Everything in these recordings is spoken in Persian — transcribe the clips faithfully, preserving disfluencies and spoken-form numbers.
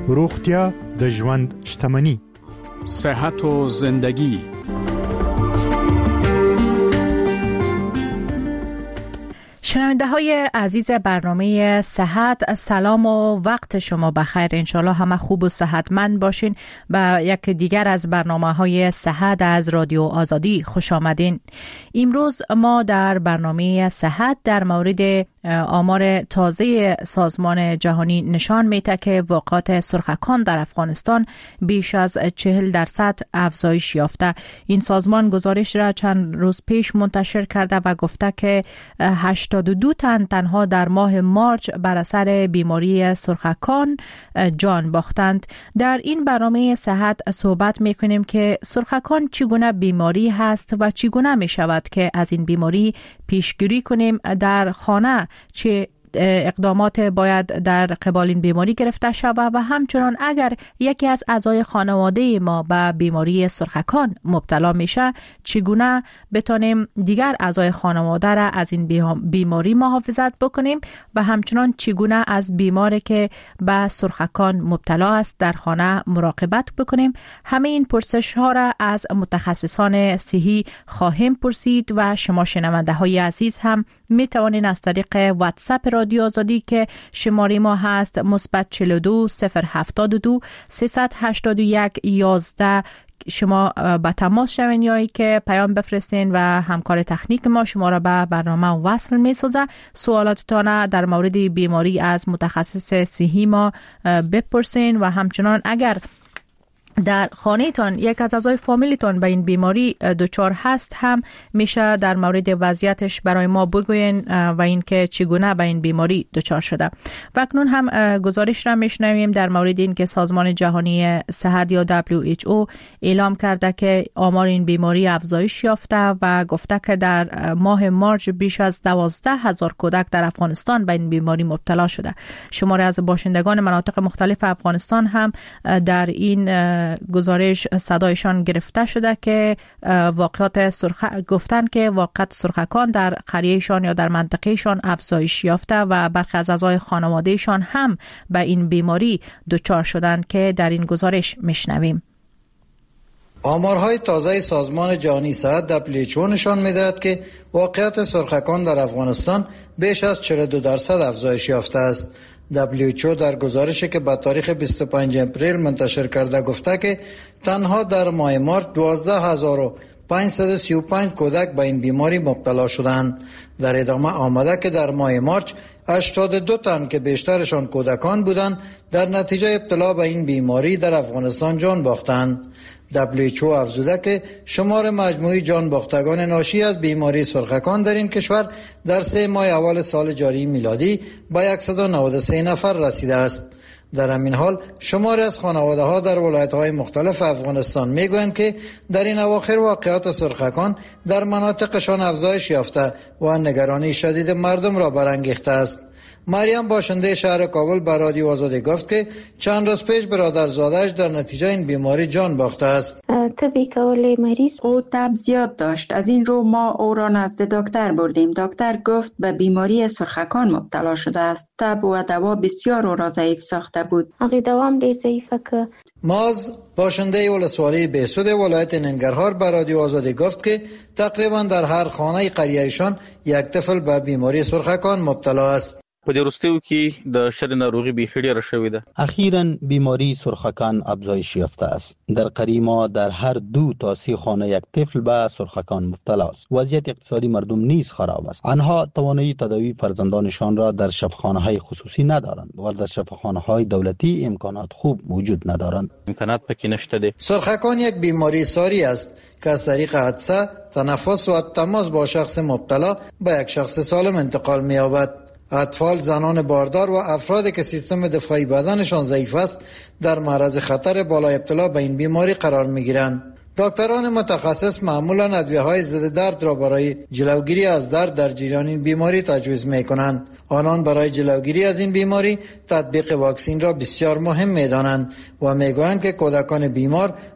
روغتیا د ژوند شتمنی. صحت و زندگی. شنونده های عزیز برنامه صحت، سلام و وقت شما بخیر. انشالله همه خوب و صحتمند باشین. به یک دیگر از برنامه های صحت از رادیو آزادی خوش آمدین. امروز ما در برنامه صحت در مورد آمار تازه سازمان جهانی نشان میده که واقعات سرخکان در افغانستان بیش از چهل درصد افزایش یافته. این سازمان گزارش را چند روز پیش منتشر کرده و گفته که هشتاد و دو تن تنها در ماه مارچ بر اثر بیماری سرخکان جان باختند. در این برنامه صحت صحبت میکنیم که سرخکان چگونه بیماری هست و چگونه می شود که از این بیماری پیشگیری کنیم، در خانه چه اقدامات باید در قبال این بیماری گرفته شود و همچنان اگر یکی از اعضای خانواده ما به بیماری سرخکان مبتلا میشه چگونه بتونیم دیگر اعضای خانواده را از این بیماری محافظت بکنیم و همچنان چگونه از بیماری که به سرخکان مبتلا است در خانه مراقبت بکنیم. همه این پرسش ها را از متخصصان صحی خواهیم پرسید و شما شنونده های عزیز هم می توانید از طریق واتساپ رادیو آزادی که شماره ما هست مثبت چهل و دو صفر هفتاد و دو سیصد و هشتاد و یک یازده شما به تماس شوین یا که پیام بفرستین و همکار تکنیک ما شما را به برنامه وصل می سازه. سوالاتتان در مورد بیماری از متخصص صحی ما بپرسین و همچنان اگر در خانه تان یک از اعضای فامیلیتون به این بیماری دچار هست هم میشه در مورد وضعیتش برای ما بگوین و اینکه چگونه به این بیماری دچار شده. و اکنون هم گزارش را میشنویم در مورد اینکه سازمان جهانی صحت یا دبلیو اچ او اعلام کرده که آمار این بیماری افزایش یافته و گفته که در ماه مارچ بیش از دوازده هزار کودک در افغانستان به این بیماری مبتلا شده. شماره از باشندگان مناطق مختلف افغانستان هم در این گزارش صدایشان گرفته شده که واقعات سرخ گفتن که واقعات سرخکان در قریهشان یا در منطقهشان افزایش یافته و برخی از اعضای خانوادهشان هم به این بیماری دچار شدند که در این گزارش میشنویم. آمارهای تازه سازمان جهانی صحت دبلیو اچ او نشان می‌دهد که واقعات سرخکان در افغانستان بیش از چهل و دو درصد افزایش یافته است. دبلیو اچ او در گزارشی که به تاریخ بیست و پنجم اپریل منتشر کرده گفته که تنها در ماه مارچ دوازده هزار و پانصد و سی و پنج کودک به این بیماری مبتلا شدند. در ادامه آمده که در ماه مارچ هشتاد و دو تن که بیشترشان کودکان بودند در نتیجه ابتلا به این بیماری در افغانستان جان باختند. دبلیو اچ او افزوده که شمار مجموعی جان باختگان ناشی از بیماری سرخکان در این کشور در سه ماه اول سال جاری میلادی به صد و نود و سه نفر رسیده است. در همین حال شماری از خانواده ها در ولایت های مختلف افغانستان میگویند که در این اواخر واقعات سرخکان در مناطقشان افزایش یافته و نگرانی شدید مردم را برانگیخته است. مریم باشنده شهر کابل به رادیو آزادی گفت که چند روز پیش برادرزاده‌اش در نتیجه این بیماری جان باخته است. طبی کول مریض او تب زیاد داشت. از این رو ما او را نزد دکتر بردیم. دکتر گفت به بیماری سرخکان مبتلا شده است. تب و دوا بسیار او را ضعیف ساخته بود. هغه دوام ډیر ضعیفه که ماز باشنده ولسوالی بهسود ولایت ننگرهار به رادیو آزادی گفت که تقریبا در هر خانه قریه‌شان یک طفل به بیماری سرخکان مبتلا است. په دې وروستیو کې د شر ناروغي بیخي ډېره شوې ده. اخیراً بیماری سرخکان افزایش یافته است. در قریه ما در هر دو تا سه خانه یک طفل به سرخکان مبتلا است. وضعیت اقتصادی مردم نیز خراب است. آنها توانایی تداوی فرزندانشان را در شفاخانه‌های خصوصی ندارند و در شفاخانه‌های دولتی امکانات خوب وجود ندارند. امکانات پکې نشته دي. سرخکان یک بیماری ساری است که از طریق حدسه، تنفس و تماس با شخص مبتلا به یک شخص سالم انتقال می‌یابد. اطفال، زنان باردار و افرادی که سیستم دفاعی بدنشان ضعیف است در معرض خطر بالا ابتلا به این بیماری قرار می‌گیرند. دکتران متخصص معمولا ادویه‌های ضد درد را برای جلوگیری از درد در جریان این بیماری تجویز می‌کنند. آنان برای جلوگیری از این بیماری تطبیق واکسین را بسیار مهم می‌دانند و می‌گویند که کودکان بیمار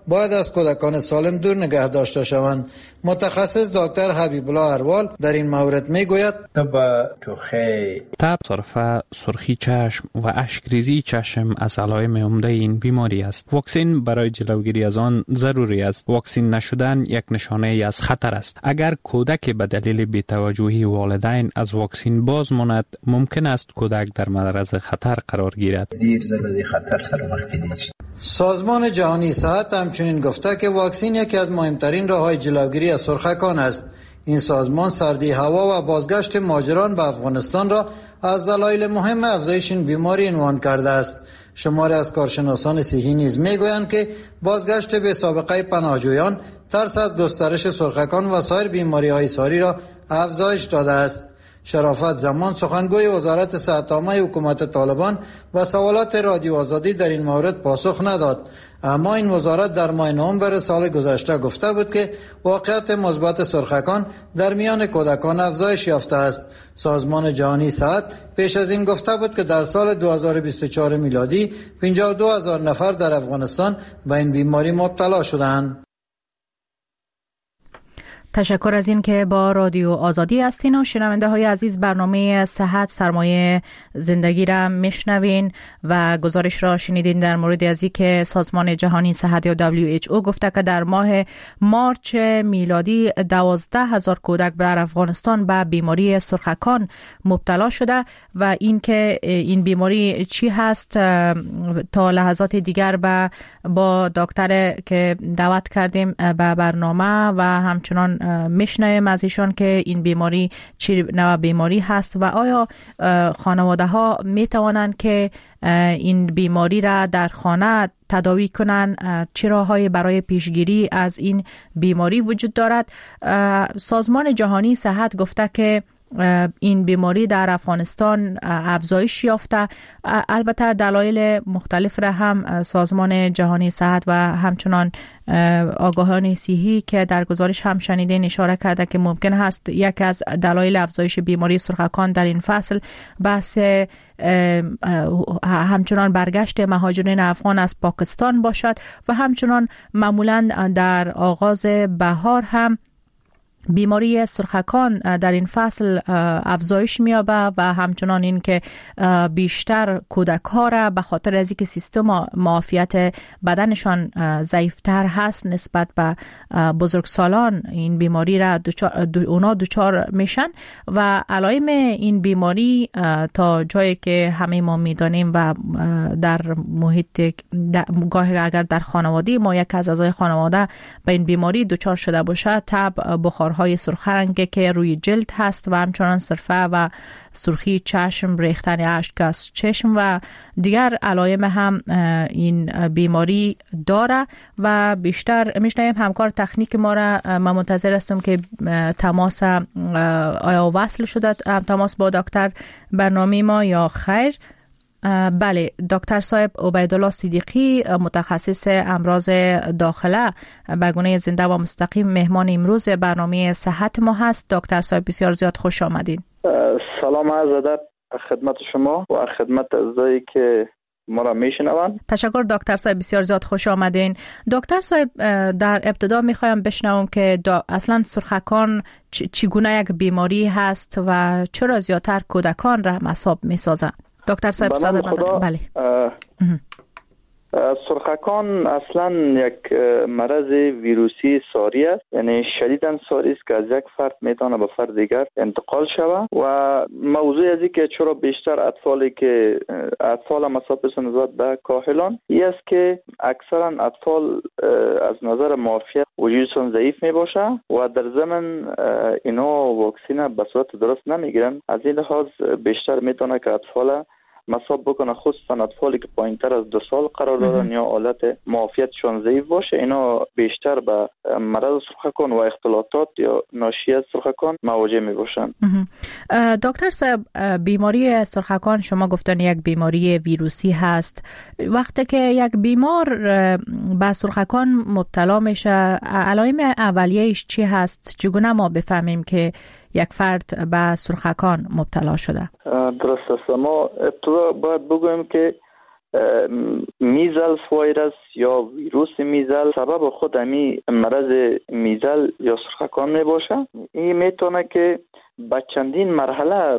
باید از کودکان سالم دور نگه داشته شوند. متخصص دکتر حبیب الله اروال در این مورد میگوید تب توخی تب، سرفه، سرخی چشم و اشکریزی چشم از علائم عمده این بیماری است. واکسن برای جلوگیری از آن ضروری است. واکسن نشدن یک نشانه از خطر است. اگر کودک به دلیل بی‌توجهی والدین از واکسن باز ماند، ممکن است کودک در معرض خطر قرار گیرد. دیر زده خطر سر وقتی دیش. سازمان جهانی صحت همچنین گفته که واکسن یکی از مهمترین راه‌های جلوگیری از سرخکان است. این سازمان سردی هوا و بازگشت مهاجران به افغانستان را از دلایل مهم افزایش این بیماری عنوان کرده است. شماری از کارشناسان صحی نیز میگویند که بازگشت به سابقه پناهجویان ترس از گسترش سرخکان و سایر بیماری‌های ساری را افزایش داده است. شرافت زمان سخنگوی وزارت صحت عامه حکومت طالبان و سوالات رادیو آزادی در این مورد پاسخ نداد، اما این وزارت در ماه نوامبر سال گذشته گفته بود که واقعیت مثبت سرخکان در میان کودکان افزایش یافته است. سازمان جهانی صحت پیش از این گفته بود که در سال دو هزار و بیست و چهار میلادی پنجاه و دو هزار نفر در افغانستان به این بیماری مبتلا شدند. تشکر از این که با رادیو آزادی هستین و شنونده های عزیز برنامه صحت سرمایه زندگی را میشنوین و گزارش را شنیدین در مورد از اینکه سازمان جهانی صحت یا دبلیو اچ او گفته که در ماه مارچ میلادی دوازده هزار کودک در افغانستان به بیماری سرخکان مبتلا شده و اینکه این بیماری چی هست تا لحظات دیگر با با دکتر که دعوت کردیم به برنامه و همچنان میشنویم از ایشان که این بیماری چی نوع بیماری هست و آیا خانواده ها می توانند که این بیماری را در خانه تداوی کنند، چه راه‌هایی برای پیشگیری از این بیماری وجود دارد. سازمان جهانی صحت گفته که این بیماری در افغانستان افزایش یافته. البته دلایل مختلف را هم سازمان جهانی صحت و همچنان آگاهان صحی که در گزارش هم شنیدین اشاره کرده که ممکن است یکی از دلایل افزایش بیماری سرخکان در این فصل بحث همچنان برگشت مهاجرین افغان از پاکستان باشد و همچنان معمولا در آغاز بهار هم بیماری سرخکان در این فصل افزایش می‌یابد و همچنان این که بیشتر کودک ها را به خاطر از اینکه سیستم معافیت بدنشان ضعیفتر هست نسبت به بزرگسالان این بیماری را دوچار اونا دچار میشن و علائم این بیماری تا جایی که همه ما میدانیم و در محیط گاهی اگر در خانواده ما یک از اعضای خانواده به این بیماری دچار شده باشد، تب، بخار های سرخ رنگ که روی جلد هست و همچنان سرفه و سرخی چشم، ریختن اشک از چشم و دیگر علائم هم این بیماری داره و بیشتر میشنویم. همکار تکنیک ما را من منتظر هستم که تماس آیا وصل شده تماس با دکتر برنامه ما یا خیر. بله، دکتر صاحب عبیدالله صدیقی متخصص امراض داخله به گونه زنده و مستقیم مهمان امروز برنامه صحت ما هست. دکتر صاحب بسیار زیاد خوش آمدین. سلام عرض ادب خدمت شما و خدمت عزیزایی که ما را میشنوند. تشکر دکتر صاحب، بسیار زیاد خوش آمدین. دکتر صاحب در ابتدا میخوایم بشنوم که اصلا سرخکان چگونه یک بیماری هست و چرا زیادتر کودکان را مصاب میسازه؟ دکتر صاحب ساده خدا. بله. سرخکان اصلا یک مرض ویروسی ساری است، یعنی شدیداً ساری است که از یک فرد میتونه به فرد دیگر انتقال شود و موضوع از این که چرا بیشتر اطفالی که اطفال مصاب بشن نسبت به کاهلان این است که اکثرا اطفال از نظر معافیت وجودشون ضعیف می باشه و در ضمن اینا واکسن به صورت درست نمیگیرن. از این لحاظ بیشتر میتونه که اطفال مصاب بکنه، خصوصا اطفالی که پایینتر از دو سال قرار دارن یا حالت معافیتشون ضعیف باشه، اینا بیشتر به مرض سرخکان و اختلاطات یا ناشی از سرخکان مواجه می باشن. دکتر صاحب، بیماری سرخکان شما گفتن یک بیماری ویروسی هست. وقتی که یک بیمار به سرخکان مبتلا میشه، علائم اولیه‌اش چی هست؟ چگونه ما بفهمیم که یک فرد به سرخکان مبتلا شده؟ درست است. ما ابتدا باید بگویم که میزلز ویروس یا ویروس میزل سبب خود امی مرض میزل یا سرخکان می باشه. این میتونه که با چندین مرحله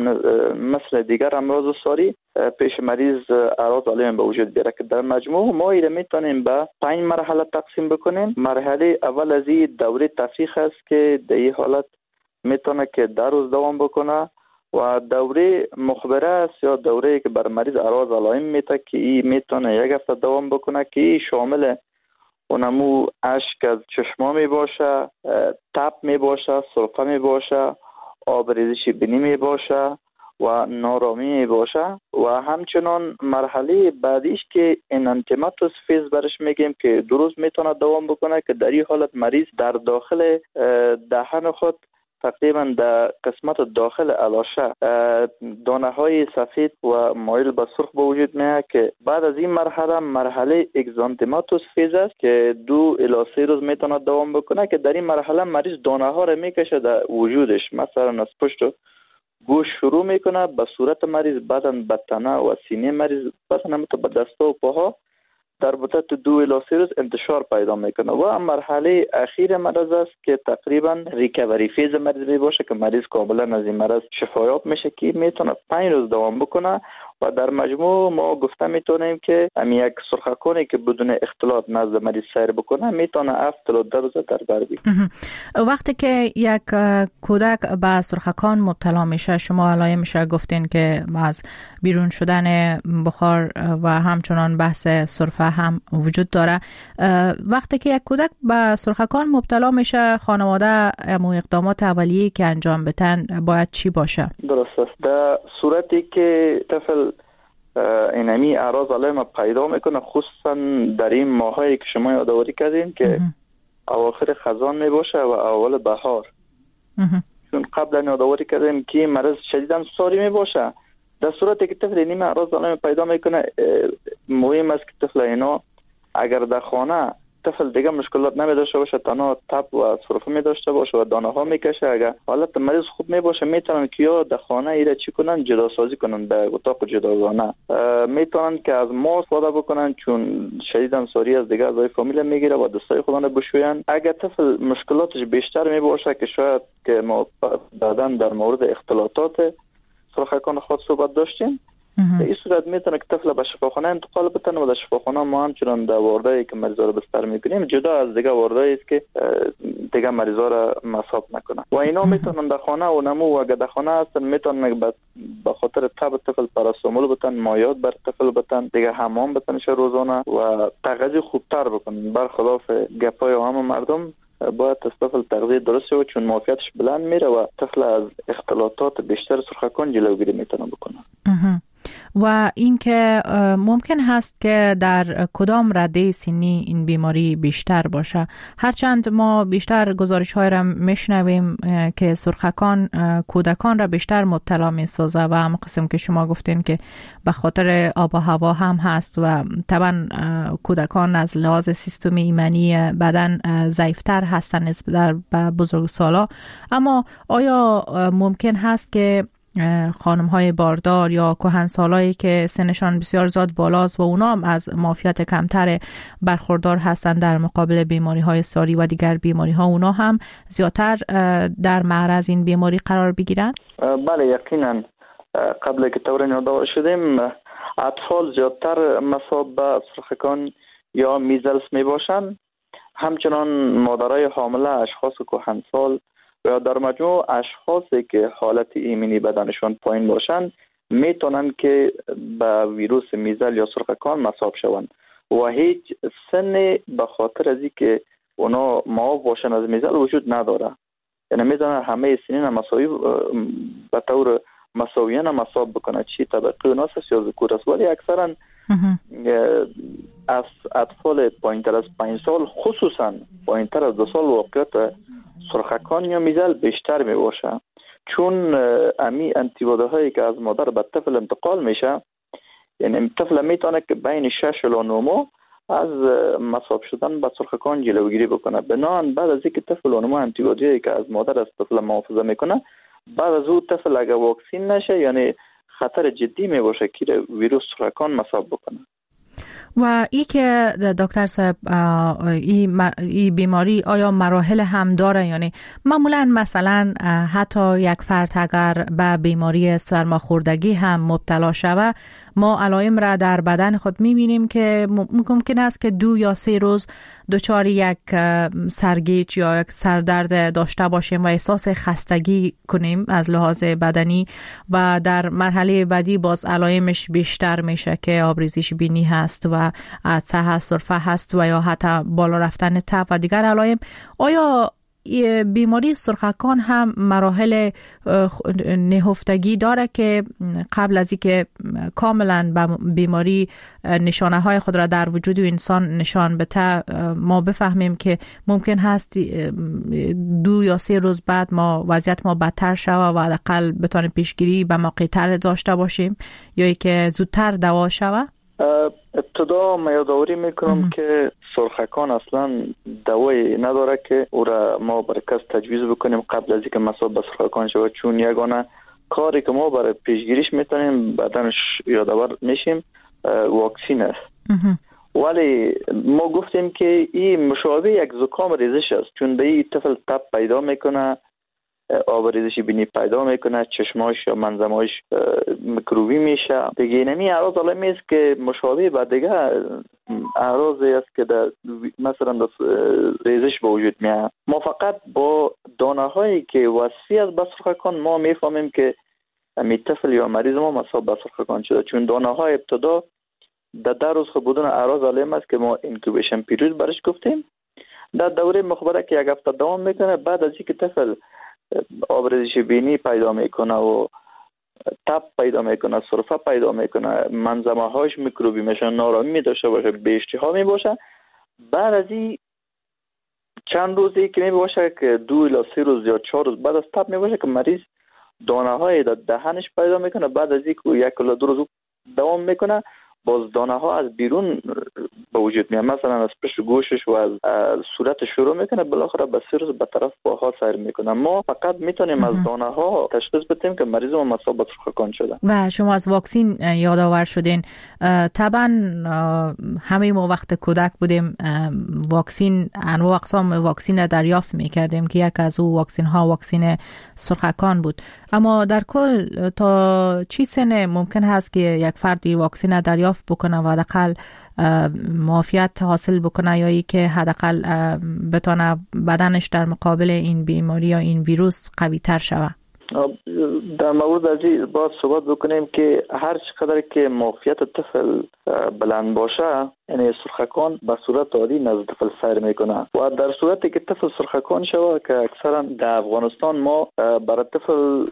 مثل دیگر امراض ساری پیش مریض اعراض علائم به وجود بیاره که در مجموع ما ایره میتونیم به پنج مرحله تقسیم بکنیم. مرحله اول از این دوره تفریخ است که در این حالت میتونه که در روز دوام بکنه و دوره مخبره است یا دوره که بر مریض اعراض علائم میده که این میتونه یک هفته دوام بکنه که این شامل اونمو اشک از چشما می باشه، تب می باشه، سرفه می باشه، آبریزش بینی می باشه و نارامی می باشه و همچنان مرحله بعدیش که انانتیماتوس فیز برش میگیم که دو روز میتونه دوام بکنه که در این حالت مریض در داخل دهن خود تقریبا در قسمت داخل علاشه دانه های سفید و مایل به سرخ به وجود میاد که بعد از این مرحله مرحله اگزانتیماتوس فیز است که دو الی سه روز میتونه دوام بکنه که در این مرحله مریض دانه ها را میکشه در وجودش، مثلا از پشت و گوش شروع میکنه به صورت مریض، بعدا به تنه و سینه مریض، بعدا هم به دست و پاها در مدت دو الی سه روز انتشار پیدا میکنه و مرحله اخیر مرض است که تقریبا ریکاوری فیز مریض می باشه که مریض کاملا از این مرض شفایاب میشه که میتونه پنج روز دوام بکنه و در مجموع ما گفته میتونیم که هم یک سرخکانی که بدون اختلاط نزد مریض سیر بکنه میتونه هفت تا ده روز در بر بگیره. وقتی که یک کودک به سرخکان مبتلا میشه، شما علائمش گفتین که از بیرون شدن بخار و همچنان بحث سرفه هم وجود داره. وقتی که یک کودک به سرخکان مبتلا میشه، خانواده امو اقدامات اولیه‌ای که انجام بدن باید چی باشه؟ درست است. در صورتی که طفل اینمی اعراض علائم پیدا میکنه، خصوصا در این ماهایی که شما یادآوری کردین که اواخر خزان میباشه و اول بهار، چون قبلا یادآوری کردیم که مرض شدیداً ساری میباشه، در صورتی که طفل اینمی اعراض علائم پیدا میکنه مهم است که طفل اینا اگر در خانه طفل دیگه مشکلات نمی داشته باشه، تنها تب و سرفه می داشته باشه و دانه ها می کشه، اگر حالت مریض خوب می باشه میتونن که یا در خانه ایره چی کنن، جدا سازی کنن در اتاق جداگانه، میتونن که از ماسک استفاده بکنن چون شدیداً ساری از دیگه اعضای فامیل میگیره و دستای خودانه بشوین. اگر طفل مشکلاتش بیشتر می باشه که شاید که ما بعداً در مورد اختلاطات سرخکان خود صحبت داشتیم، در این صورت میتونه که طفل به شفاخانه انتقال بتن و در شفاخانه ما همچنان در واردهایی که مریضا رو بستر میکنیم جدا از دیگه واردهایی است که دیگه مریضا رو مصاب نکنه و اینا میتونن در خانه و نمو و اگر در خانه هستن میتونن به خاطر تب طفل پاراستامول بتن، مایات بر طفل بتن، دیگه حمام بتنش روزانه و تغذیه خوبتر بکنن. برخلاف گپای همه مردم باید طفل تغذیه درست شود چون معافیتش بلند میره و طفل از اختلاطات بیشتر سرخکان جلوگیری میتونه بکنه. و اینکه ممکن هست که در کدام رده سنی این بیماری بیشتر باشه، هرچند ما بیشتر گزارش های را میشنویم که سرخکان کودکان را بیشتر مبتلا میسازه و هم قسم که شما گفتین که به خاطر آب و هوا هم هست و طبعا کودکان از لحاظ سیستم ایمنی بدن ضعیفتر هستن نسبت به بزرگسالا. اما آیا ممکن هست که خانم های باردار یا کهنسالایی که سنشان بسیار زیاد بالاست و اونا هم از معافیت کمتر برخوردار هستند در مقابل بیماری های ساری و دیگر بیماری ها، اونا هم زیادتر در معرض این بیماری قرار بگیرند؟ بله یقینا. قبل که طور یادآور شدیم اطفال زیادتر مصاب به سرخکان یا میزلز می باشند، همچنان مادرای حامله، اشخاص کهنسال و در مجموع اشخاصی که حالت ایمنی بدنشان پایین باشند میتونن که به ویروس میزل یا سرخکان مصاب شوند و هیچ سن به خاطر از اینکه اونا معاف باشن از میزل وجود نداره، یعنی میتونن همه سنین مساوی به طور مساویانه مصاب بکنه، چی طبقه اوناس یا ذکور است، ولی اکثرا از اطفال پایینتر از پنج سال خصوصا پایینتر از دو سال واقعیت سرخکان یا میزل بیشتر می باشه، چون امی انتیبادی هایی که از مادر به طفل انتقال میشه، یعنی طفل میتونه که بین شش الی نه ماه از مصاب شدن به سرخکان جلوگیری بکنه. بنابراین بعد از اینکه طفل اونمو انتیبادی که از مادر از طفل محافظه میکنه، بعد از اون طفل اگر واکسین نشه یعنی خطر جدی می باشه که ویروس سرطان مصاب بکنه. و ای که دکتر صاحب این ای بیماری آیا مراحل هم داره؟ یعنی معمولا مثلا حتی یک فرد اگر به بیماری سرماخوردگی هم مبتلا شود، ما علائم را در بدن خود میبینیم که ممکن است که دو یا سه روز دچار یک سرگیج یا یک سردرد داشته باشیم و احساس خستگی کنیم از لحاظ بدنی و در مرحله بعدی باز علائمش بیشتر میشه که آبریزش بینی هست و عطسه هست، سرفه هست و یا حتی بالا رفتن تب و دیگر علائم. آیا بیماری سرخکان هم مراحل نهفتگی داره که قبل از اینکه کاملا بیماری نشانه های خود را در وجود انسان نشان بده ما بفهمیم که ممکن هست دو یا سه روز بعد ما وضعیت ما بدتر شود و حداقل بتونیم پیشگیری به موقع تر داشته باشیم یا ای که زودتر دوا شود؟ ابتدا ما یادآوری میکنم که سرخکان اصلا دوایی نداره که او را ما برای کس تجویز بکنیم قبل از اینکه مصاب به سرخکان شود، چون یگانه کاری که ما برای پیشگیریش میتونیم بعدنش یادآور میشیم واکسین است. ولی ما گفتیم که این مشابه یک زکام ریزش است، چون به این طفل تب پیدا میکنه، آبریزش بینی پیدا میکنه، چشماش یا منظماش میکروبی میشه دیگه. اینمی اعراض علائمی است که مشابه به دیگه اعراضی است که در مثلا در ریزش به وجود میاد. ما فقط با دانه هایی که وصفی از به سرخکان ما میفهمیم که می طفل یا مریض ما مصاب به سرخکان شده، چون دانه های ابتدا در ده روز خود بودن اعراض علائم است که ما اینکوبیشن پیریود برش گفتیم. در دوره مخبره که یک هفته دوام میکنه، بعد از اینکه طفل آبریزش بینی پیدا میکنه و تب پیدا میکنه، سرفه پیدا میکنه، منظمه هاش میکروبی میشه، نارامی میداشته باشه، به اشتها میباشه، بعد از این چند روزی که میباشه که دو الی سه روز یا چهار روز بعد از تب میباشه که مریض دانه های در دهنش پیدا میکنه. بعد از اینکه یک الی دو روز دوام میکنه باز دانه ها از بیرون به وجود میاد، مثلا از پشت گوشش و از صورت شروع میکنه، بالاخره به سه روز به طرف پاها سیر میکنه. ما فقط میتونیم از دانه ها تشخیص بدیم که مریض ما مصاب به سرخکان شده. و شما از واکسین یادآور شدین. طبعا همه ما وقت کودک بودیم واکسین انواع اقسام واکسین را دریافت میکردیم که یک از او واکسین ها واکسین سرخکان بود. اما در کل تا چی سن ممکن هست که یک فردی واکسین را دریافت بکنه و حداقل معافیت حاصل بکنه یا ای که حداقل بتونه بدنش در مقابل این بیماری یا این ویروس قوی تر شود؟ در مورد از این باید صحبت بکنیم که هر چقدر که معافیت طفل بلند باشه، یعنی سرخکان به صورت عادی نزد طفل سیر میکنه و در صورتی که طفل سرخکان شوه که اکثرا در افغانستان ما برای طفل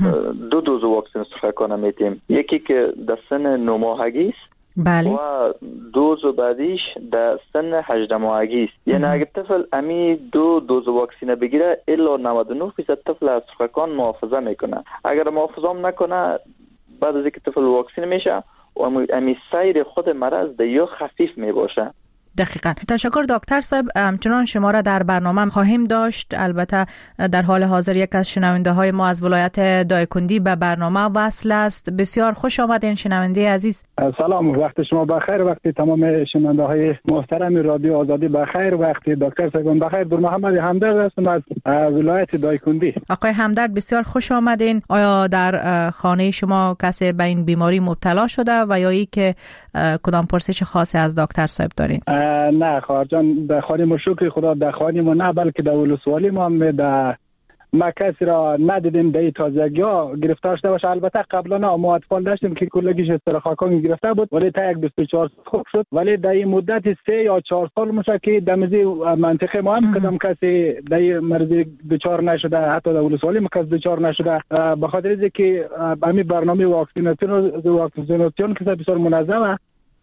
دو دوز واکسن سرخکان میتیم، یکی که در سن نه ماهگی است بله. و دوز بعدیش در سن هجده ماهگی است. یعنی اگر طفل امی دو دوز واکسینه بگیره الا نود و نه درصد طفل از سرخکان محافظه میکنه. اگر محافظه هم نکنه بعد از اینکه طفل واکسینه میشه و امی سیر خود مرض در یا خفیف میباشه. دقیقاً. تشکر دکتر صاحب. همچنان شما را در برنامه خواهیم داشت. البته در حال حاضر یک از شنونده های ما از ولایت دایکندی به برنامه وصل است. بسیار خوش آمدین شنونده عزیز. سلام، وقت شما بخیر، وقت تمام شنونده های محترم رادیو آزادی بخیر، وقت دکتر صاحب بخیر. در محمد همدرد هستم از ولایت دایکندی. آقای همدرد بسیار خوش آمدین. آیا در خانه شما کسی به این بیماری مبتلا شده و یا ای که کدام پرسش خاصی از دکتر صاحب دارین؟ نه خواهر جان، در خانه ما شکر خدا، در خانه ما نه، بلکه در ولسوالی ما هم در ما کسی را ندیدیم در تازگی ها گرفتار شده باشه. البته قبلا نه، ما اطفال داشتیم که کلگیش استرخاکان گرفته بود ولی تا یک بیست و چهار خوب شد، ولی در این مدت سه یا چهار سال میشه که در مزی منطقه ما هم کدام کسی در مرض دچار نشده، حتی در ولسوالی ما کس دچار نشده، به خاطر اینکه همین برنامه واکسیناسیون واکسیناسیون که بسیار منظمه،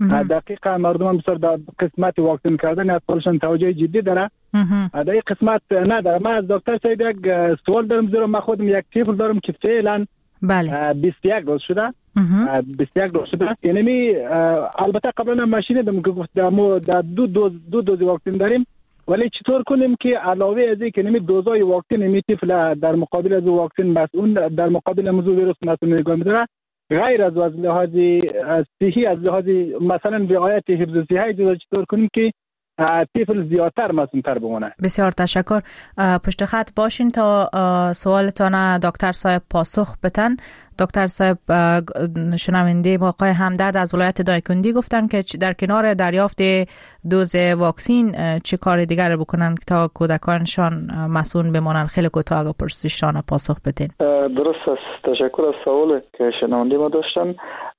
دقیقا مردم هم بسیار در قسمت واکسین کردن اطفالشان توجه جدی داره. در این قسمت نداره. من از دکتر صاحب یک سوال دارم، زیرا من خودم یک طفل دارم که فعلا بله بیست و یک روز شده بیست و یک روز شده. یعنی البته قبلا هم شنیدم که گفت ما در دو دوز دو دوز واکسین داریم، ولی چطور کنیم که علاوه از این که نمی دوزای واکسین نمی طفل در مقابل از واکسین مسئول در مقابل موضوع ویروس مسئول نگاه می‌داره، غیر از از لحاظ صحی، از لحاظ مثلا رعایت حفظ صحی جدا چطور کنیم که طفل زیادتر معصوم‌تر بمونه. بسیار تشکر. پشت خط باشین تا سوالتان دکتر صاحب پاسخ بتن. دکتر صاحب، شنونده آقای همدرد از ولایت دایکندی گفتن که در کنار دریافت دوز واکسین چه کار دیگر بکنن تا کودکانشان مسئول بمانن؟ خیلی کوتاه اگه پرسشتان پاسخ بدین. درست است. تشکر از سوالی که شنونده ما داشتن.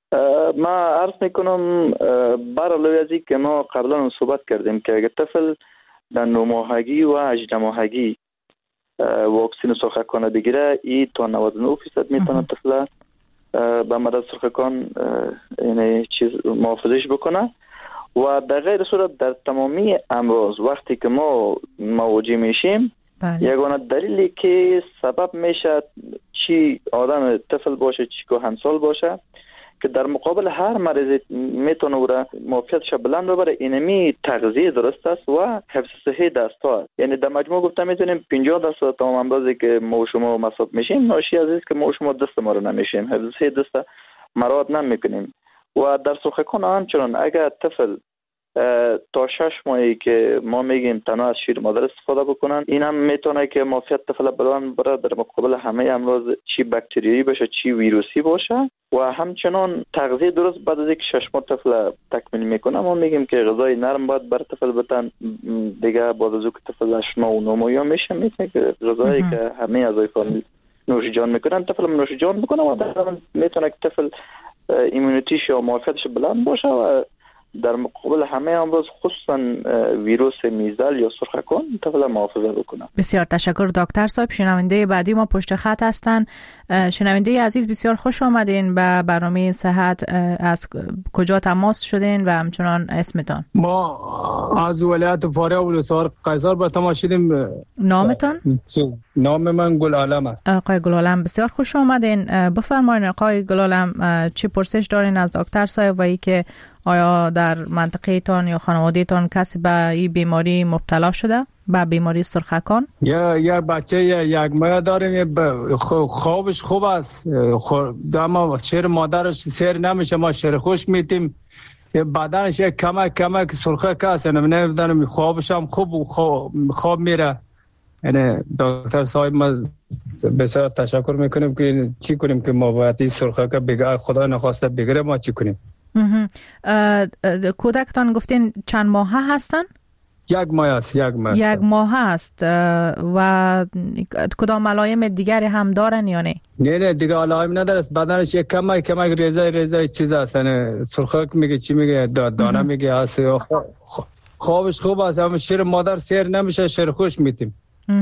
ما عرض میکنم بر علاوه از این که ما قبلا صحبت کردیم که اگر طفل در نو ماهگی و هجده ماهگی واکسین سرخکان بگیره، این تا نود و نه درصد میتونه طفل به مرض سرخکان یعنی چیز محافظش بکنه. و در غیر صورت در تمامی امراض وقتی که ما مواجه میشیم، یگانه دلیلی که سبب میشه چی آدم طفل باشه چی که همسال باشه که در مقابل هر مریض میتونه او را معافیتش بلند ببره، اینمی تغذیه درست است و حفظ صحی دست ها است. یعنی در مجموع گفته میتونیم پنجاه درصد تمام امراضی که ما و شما مصاب میشیم ناشی از است که ما و شما دست ما رو نمیشیم، حفظ صحی دست مراعات نمیکنیم. و در سرخکان همچنان اگر طفل تا شش ماهی که ما میگیم تنها از شیر مادر استفاده بکنن، این هم میتونه که معافیت طفل بلند بره در مقابل همه امراض چی باکتریایی باشه چی ویروسی باشه. و همچنان تغذیه درست بعد از اینکه شش ماه طفل تکمیل میکنه، ما میگیم که غذای نرم باید بر طفل بدن. دیگه بعد از اینکه طفل هشت ماه و نه ماه میشه، میتونه که غذایی که همه اعضای فامیل نوش جان میکنن طفل نوش جان میکنه و در میتونه که طفل ایمونیتیش یا معافیتش بلند باشه و در مقابل همه امراض خصوصا ویروس میزل یا سرخکان طفل محافظت بکنه. بسیار تشکر دکتر صاحب. شنونده بعدی ما پشت خط هستن. شنونده عزیز بسیار خوش آمدین به برنامه صحت. از کجا تماس شدین و همچنان اسمتان؟ ما از ولایت فاریاب ولسوالی قیصر به تماس شدیم. نامتان؟ نام من گل عالم است. آقای گل عالم بسیار خوش آمدین. بفرمایید آقای گل عالم، چه پرسش دارین از دکتر صاحب و ای که آیا در منطقه تان یا خانواده تان کسی به این بیماری مبتلا شده، به بیماری سرخکان؟ یا یا بچه یا یک ماه داریم، خوابش خوب است، اما شیر مادرش سیر نمیشه، ما شیر خوش میتیم، بدنش یک کمک کمک سرخک است، نمیدونم خوابش هم خوب خواب, خواب میره. یعنی دکتر صاحب ما بسیار تشکر میکنیم که چی کنیم که ما باید این سرخک بگه خدا نخواسته بگیره، ما چی کنیم؟ کودکتان گفتین چند ماه هستن؟ یک ماه است. یک ماه است. یک ماه است. و کدام علائم دیگری هم دارن یا نه؟ نه نه دیگه علائم نداره، بدنش یک کمک کمک ریزه ریزه چیز است، یعنی سرخک میگه چی میگه دانه میگه است. خوابش خوب است، اما شیر مادر سیر نمیشه، شیر خوش میتیم.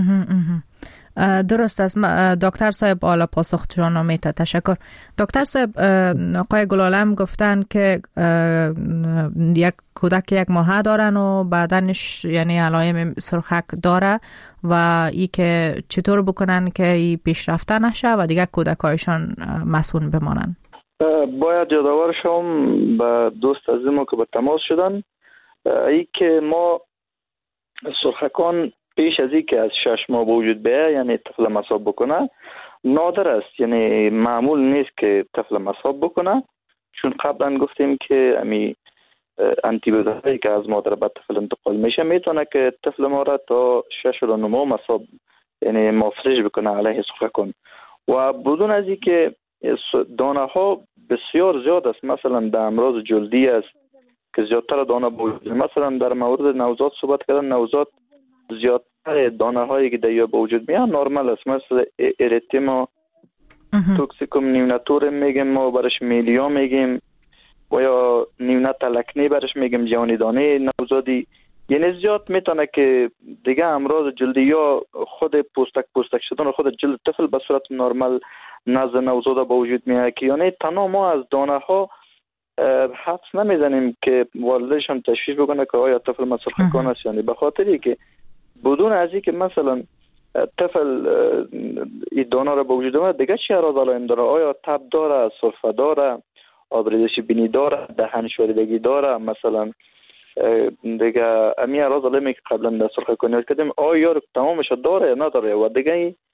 درست است. دکتر صاحب حالا پاسخ شما میته. تشکر. دکتر صاحب، آقای گلالم گفتن که یک کودک یک ماه دارن و بدنش یعنی علائم سرخک داره و ای که چطور بکنن که ای پیشرفته نشه و دیگه کودکایشان مسئول بمانن؟ باید یادآور شم به دوست عزیز ما که به تماس شدن ای که ما سرخکان پیش از این که از شش ماه به وجود بیاید یعنی طفل مصاب بکنه نادر است، یعنی معمول نیست که طفل مصاب بکنه، چون قبلا گفتیم که امی آنتی بیوتیکی که از مادر به طفل انتقال میشه میتونه که طفل ما را تا شش و نه ماه مصاب یعنی محافظش بکنه علیه سرخکان. و بدون از این که دانه ها بسیار زیاد است، مثلا در امراض جلدی است که زیادتر دانه بود، مثلا در مورد نوزاد صحبت کردن، نوزاد زیادتر دانه هایی که در به وجود میاد نرمال است، مثل اریتما توکسیکوم نیوناتور میگیم ما برش میلیا میگیم و یا نیونات لکنی برش میگیم جوانی دانه نوزادی، یعنی زیاد میتونه که دیگه امراض جلدی یا خود پوستک پوستک شدن خود جلد طفل به صورت نرمال نزد نوزاد به وجود میاد که یعنی تنها ما از دانه ها حدس نمیزنیم که والدشان تشخیص بکنه که آیا طفل مسرخکان است، یعنی به خاطری که بدون از این که مثلا طفل این دانه را به وجود آمد دیگه چی اراز علائم داره، آیا تب داره، سرفه داره، آبریزش بینی داره، دهن شوریدگی داره، مثلا دیگه امی اراز علائمی که قبلا در سرخکان یاد کردیم آیا تمامش داره یا نداره. و دیگه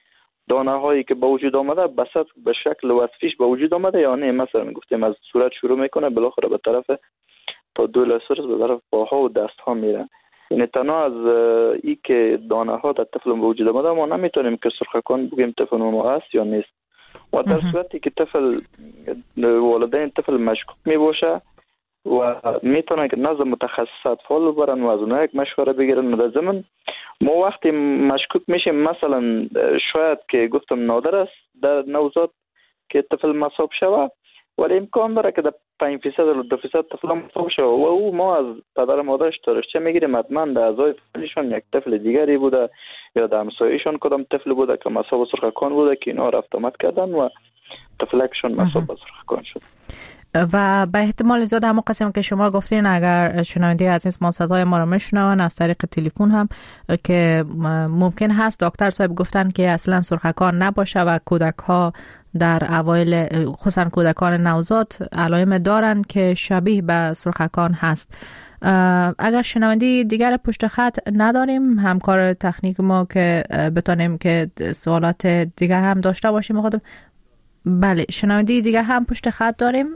دانه هایی که به وجود آمده بسط به شکل وصفیش به وجود آمده یا نه. مثلا گفتیم از صورت شروع میکنه بالاخره به طرف تا دو لسرس به طرف پاها و دست ها میره. یعنی تنها از ای که دانه ها در طفل به وجود آمده ما نمیتونیم که سرخکان بگیم طفل ما است یا نیست. و در صورتی که طفل والدین طفل مشکوک می باشه و میتونه که نزد متخصص اطفال ببرن و از اونها یک مشوره بگیرن. در ضمن ما وقتی مشکوک میشیم مثلا شاید که گفتم نادر است در نوزاد که طفل مصاب شوه، ولی امکان داره که در پنج فیصد یا دو فیصد طفل مصاب شوه و او ما از پدر مادرش تاریخچه میگیریم حتما در اعضای فامیلشون یک طفل دیگری بوده یا در همسایه‌شون کدام طفل بوده که مصاب سرخکان بوده که اینا رفت آمد کردن و طفلکشون مصاب سرخکان شد. و به احتمال زیاد همون قسم که شما گفتین اگر شنونده عزیز ما صدای ما رو میشنون از طریق تلفن هم که ممکن هست دکتر صاحب گفتن که اصلا سرخکان نباشه و کودک ها در اوایل خصوصا کودکان نوزاد علائم دارن که شبیه به سرخکان هست. اگر شنونده دیگر پشت خط نداریم همکار تکنیک ما که بتونیم که سوالات دیگر هم داشته باشیم خودم. بله شنونده دیگه هم پشت خط داریم.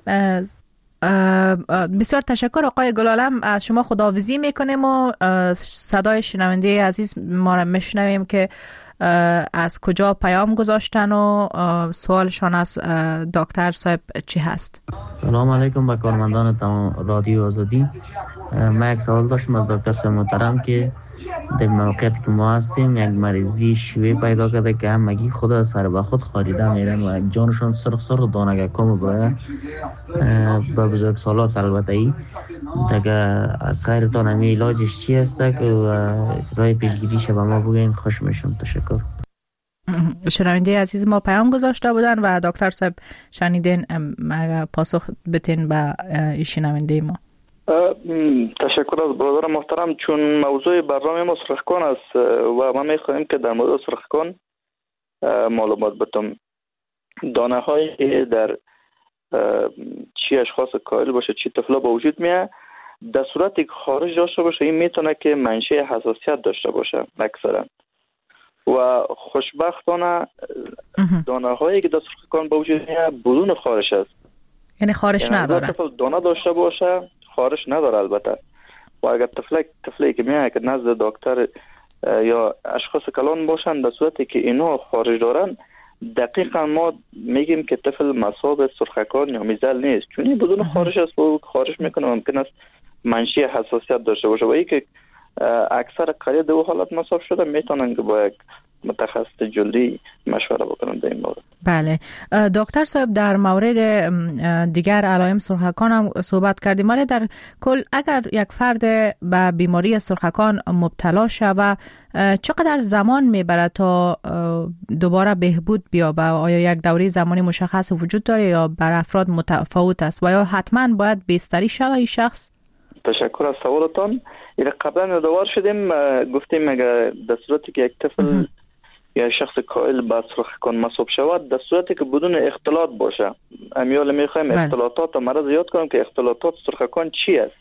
بسیار تشکر آقای گلالم، از شما خداحافظی میکنیم و صدای شنونده عزیز ما را میشنویم که از کجا پیام گذاشتن و سوالشان از دکتر صاحب چی هست. سلام علیکم به کارمندان تمام رادیو آزادی. من یک سوال داشتم از دکتر صاحب محترم که در موقعیت که ما هستیم یک مریضی شیوه پیدا کرده که همگی خود سر به خود خاریده میرن و جانشان سرخ سرخ دانگه کم برای به بزرگ سالاست. البته ای دیگه از خیرتان همی علاجش چی هسته که رای پیشگیریش به ما بگین خوش میشم. تشکر. شنونده عزیز ما پیام گذاشته بودن و دکتر صاحب شنیدین اگر پاسخ بتین به این شنونده ما. تشکر از برادر محترم. چون موضوع برنامه ما سرخکان است و ما میخواهیم که در مورد سرخکان معلومات بدم. دانه هایی در چی اشخاص کائل باشه چی طفلا با وجود میاد در صورتی که خارج داشته باشه این میتونه که منشأ حساسیت داشته باشه اکثرا و خوشبختانه دانه هایی که در سرخکان با وجود میاد بدون خارش است. یعنی خارش یعنی نداره. طفل دانه داشته باشه خارش نداره البته. و اگر طفل طفلی که میاد که نزد دکتر یا اشخاص کلان باشن در صورتی که اینا خارج دارن دقیقا ما میگیم که طفل مصاب سرخکان یا میزل نیست چون این بدون خارش است و خارش میکنه ممکن است منشأ حساسیت داشته باشه و این که اکثر قریب دو حالت مصاب شده میتونن که با یک متخصص جلدی مشوره بکنن در این مورد. بله دکتر صاحب در مورد دیگر علائم سرخکان هم صحبت کردیم ولی در کل اگر یک فرد به بیماری سرخکان مبتلا شود چقدر زمان میبره تا دوباره بهبود بیابه؟ آیا یک دوره زمانی مشخص وجود داره یا بر افراد متفاوت است و یا حتما باید بستری شود این شخص؟ تشکر از سوالتان. یعنی قبلا دوار شدیم گفتیم اگر در صورتی که یک طفل یا شخص کائل به سرخکان مصاب شود در صورتی که بدون اختلاط باشه. امیال میخوایم اختلاطات و مرض یاد کنیم که اختلاطات سرخکان چی است.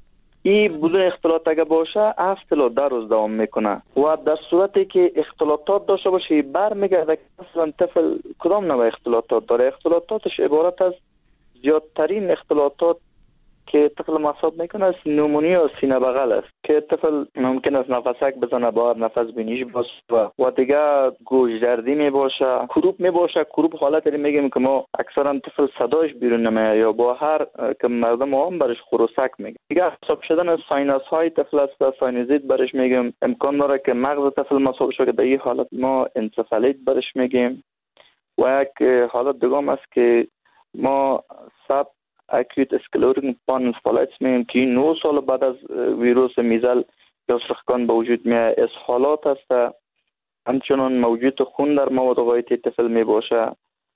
این بدون اختلاط اگر باشه هفت تا ده روز دوام میکنه و در صورتی که اختلاطات داشته باشه برمیگرده که مثلا طفل کدام نوع اختلاطات داره. اختلاطاتش عبارت از زیادترین اختلاطات که طفل مصاب میکنه از نمونیا و سینه بغل است که طفل ممکن است نفسک بزنه بار نفس بینیش باشه و دیگه گوش دردی می باشه کروب می باشه. کروب حالت رو میگیم که ما اکثرا طفل صدایش بیرون نمیاد یا با هر که مردم هم برش خروسک میگیم. دیگه مصاب شدن از ساینوس های طفل است ساینوزیت برش میگیم. امکان داره که مغز طفل مصاب شه که در این حالت ما انسفالیت برش میگیم. و یک حالت دیگه است که ما سب اکیوت اسکلروتیک پانسفالایتس میگیم که نه سال بعد از ویروس میزل یا سرخکان به وجود میاد. اسهالات هست همچنان موجود خون در مواد غایطی طفل می باشه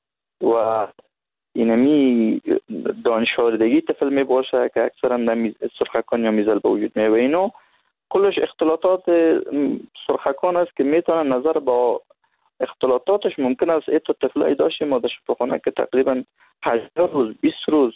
و اینمی دانشاردگی طفل می باشه که اکثرا در سرخکان یا میزل به وجود میاد و اینو کلش اختلاطات سرخکان است که میتونه نظر با اختلاطاتش ممکن است ایتو طفلای داشتیم ما در شفاخانه که تقریبا هشتاد روز بیست روز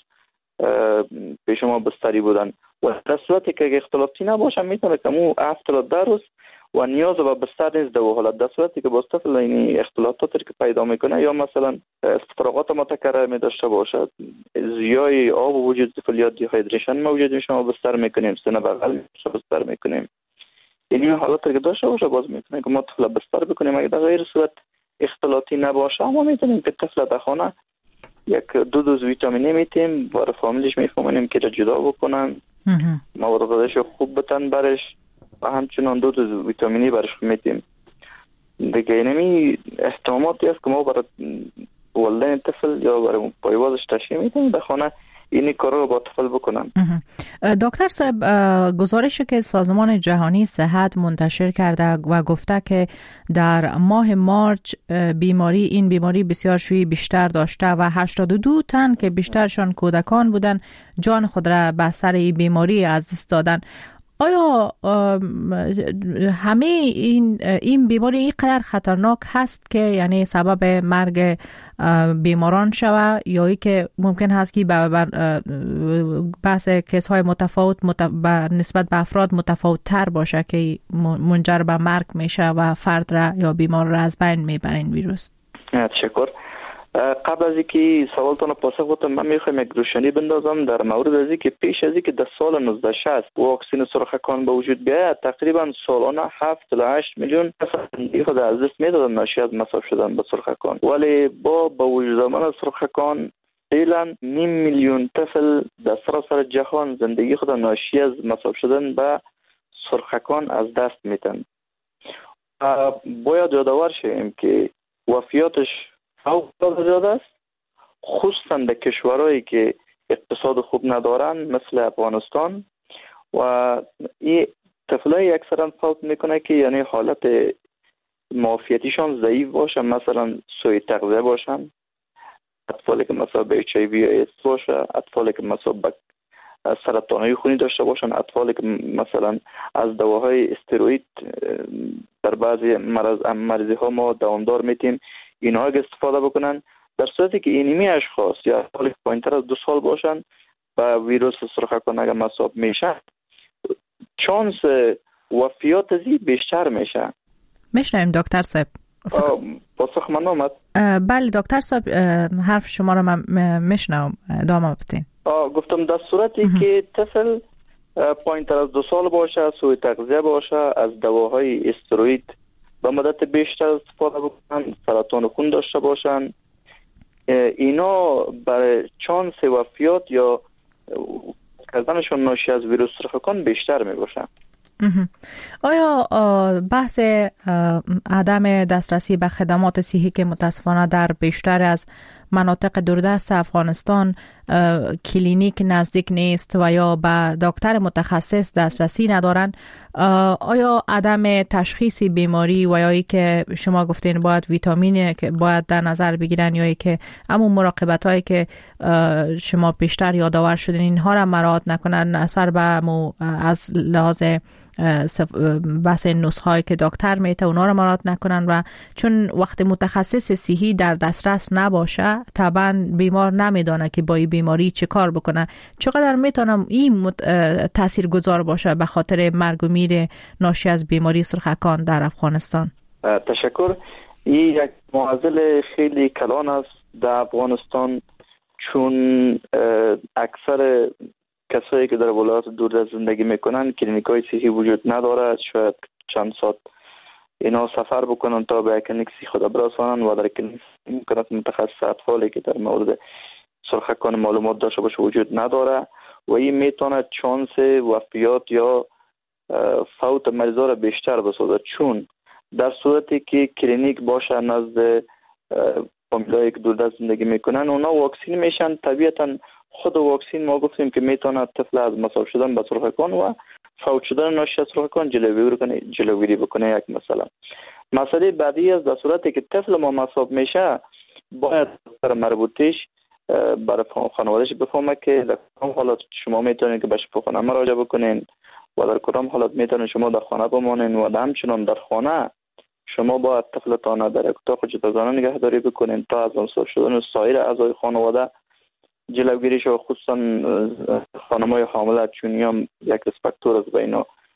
به شما بستری بودن و در صورتی که اختلاطی نباشه میتونه که مو هفت تا ده روز و نیاز به بستر نیست در حالت. در صورتی که باز طفل این اختلالات که پیدا میکنه یا مثلا استفراغات متکرر می داشته باشد، زیای آب وجود طفل یا دیهایدریشن موجود میشه، ما بستر میکنیم، سینه بغل میشه بستر میکنیم، این حالات که داشته باشه باز میتونیم که ما طفل بستر بکنیم. اگه در غیر صورت اختلاطی نباشه ما میتونیم که طفل در خانه یک دو دوز ویتامینی میتیم، برای فامیلش میفهمونیم که جدا بکنن، مواد غذاییش خوب بتن برش و همچنان دو دوز ویتامینی برش میتیم. دیگه اینمی احتمالاتی است که ما برای والدین طفل یا برای پایوازش تشریح میتیم در خانه این کارا رو با طفل بکنن. دکتر صاحب، گزارشی که سازمان جهانی صحت منتشر کرده و گفته که در ماه مارچ بیماری این بیماری بسیار شیوع بیشتر داشته و هشتاد و دو تن که بیشترشان کودکان بودن جان خود را به سر این بیماری از دست دادن. آیا همه این این بیماری اینقدر خطرناک هست که یعنی سبب مرگ بیماران شوه یا ای که ممکن هست که بر بحث کیس های متفاوت متف... نسبت به افراد متفاوت تر باشه که منجر به مرگ میشه و فرد را یا بیمار را از بین میبره این ویروس؟ تشکر. قبل از اینکه سوالتون پاسخ بدم من میخوایم یک روشنی بندازم در مورد از اینکه پیش از اینکه در سال نوزده شصت واکسن سرخکان به وجود بیاید تقریبا سالانه هفت تا هشت میلیون زندگی خود از دست میدادن ناشی از مصاب شدن به سرخکان، ولی با به وجود آمدن سرخکان فعلا نیم میلیون طفل در سراسر جهان زندگی خود ناشی از مصاب شدن به سرخکان از دست میدن. باید یادآور شیم که وفیاتش فوق زیاده است، خصوصا در کشورهایی که اقتصاد خوب ندارن مثل افغانستان و این طفلای اکثرا فوت میکنه که یعنی حالت معافیتیشان ضعیف باشه، مثلا سوء تغذیه باشن، اطفالی که مثلا به اچ آی وی یا ایدز باشه، اطفالی که مثلا به سرطانهای خونی داشته باشن، اطفالی که مثلا از دواهای استروئید در بعضی مرض مریضی ها ما دوامدار میتیم اینها اگه استفاده بکنن، در صورتی که اینمی اشخاص یا اطفالی که پایینتر از دو سال باشن و ویروس سرخکان اگه مصاب میشن چانس وفیات ازی بیشتر میشه. میشنویم دکتر صاحب. پاسخ من آمد؟ بله دکتر صاحب، حرف شما رو من میشنوم، ادامه بدین. گفتم در صورتی که طفل پایینتر از دو سال باشه، سوء تغذیه باشه، از دواهای استروئید با مدت بیشتر استفاده بکنن، سرطان خون داشته باشن، اینا برای چانس وفیات یا کردنشون ناشی از ویروس سرخکان بیشتر می باشن. آیا بحث عدم دسترسی به خدمات صحی که متاسفانه در بیشتر از مناطق دوردست افغانستان کلینیک نزدیک نیست و یا به دکتر متخصص دسترسی ندارن، آیا عدم تشخیص بیماری و یا ای که شما گفتین باید ویتامین که باید در نظر بگیرن یا ای که همون مراقبت هایی که شما پیشتر یادآور شدین اینها را مراعات نکنن، اثر به از لحاظ بحث نسخه هایی که دکتر میته اونا رو مراعات نکنن و چون وقت متخصص صحی در دسترس نباشه طبعا بیمار نمیدانه که با این بیماری چه کار بکنه. چقدر میتونم این مت... تأثیر گذار باشه به خاطر مرگ و میر ناشی از بیماری سرخکان در افغانستان؟ تشکر. این یک معضل خیلی کلان است در افغانستان، چون اکثر کسایی که در ولایات دور زندگی میکنن کلینیک های صحی وجود نداره، شاید چند ساعت اینا سفر بکنن تا به کلینیک صحی خود برسانن و در کلینیک امکانات متخصص اطفالی که در مورد سرخکان معلومات داشته باشه وجود نداره و این میتونه چانس وفیات یا فوت مریضا را بیشتر بسازه، چون در صورتی که کلینیک باشه نزد فامیلایی که دور زندگی میکنن اونا واکسین میشن، طبیعتا خود واکسین ما گفتیم که میتونه طفل از مصاب شدن به سرخکان و فوت شدن ناشی از سرخکان جلوگیری کنه جلوگیری بکنه. یک مثلا مسئله بعدی است در صورتی که طفل ما مصاب میشه باید در مربوطش برای خانوادهش بفهمه که در کدام حالات شما میتونید که به شفاخانه مراجعه بکنین و در کدام حالات میتونید شما در خانه بمانین و همچنان در خانه شما باید طفلتان در اتاق جداگانه نگهداری بکنین تا از مصاب شدن سایر اعضای خانواده جلوگیری شو، خصوصا خانم‌های حامله چون هم یک ریسک فاکتور از بین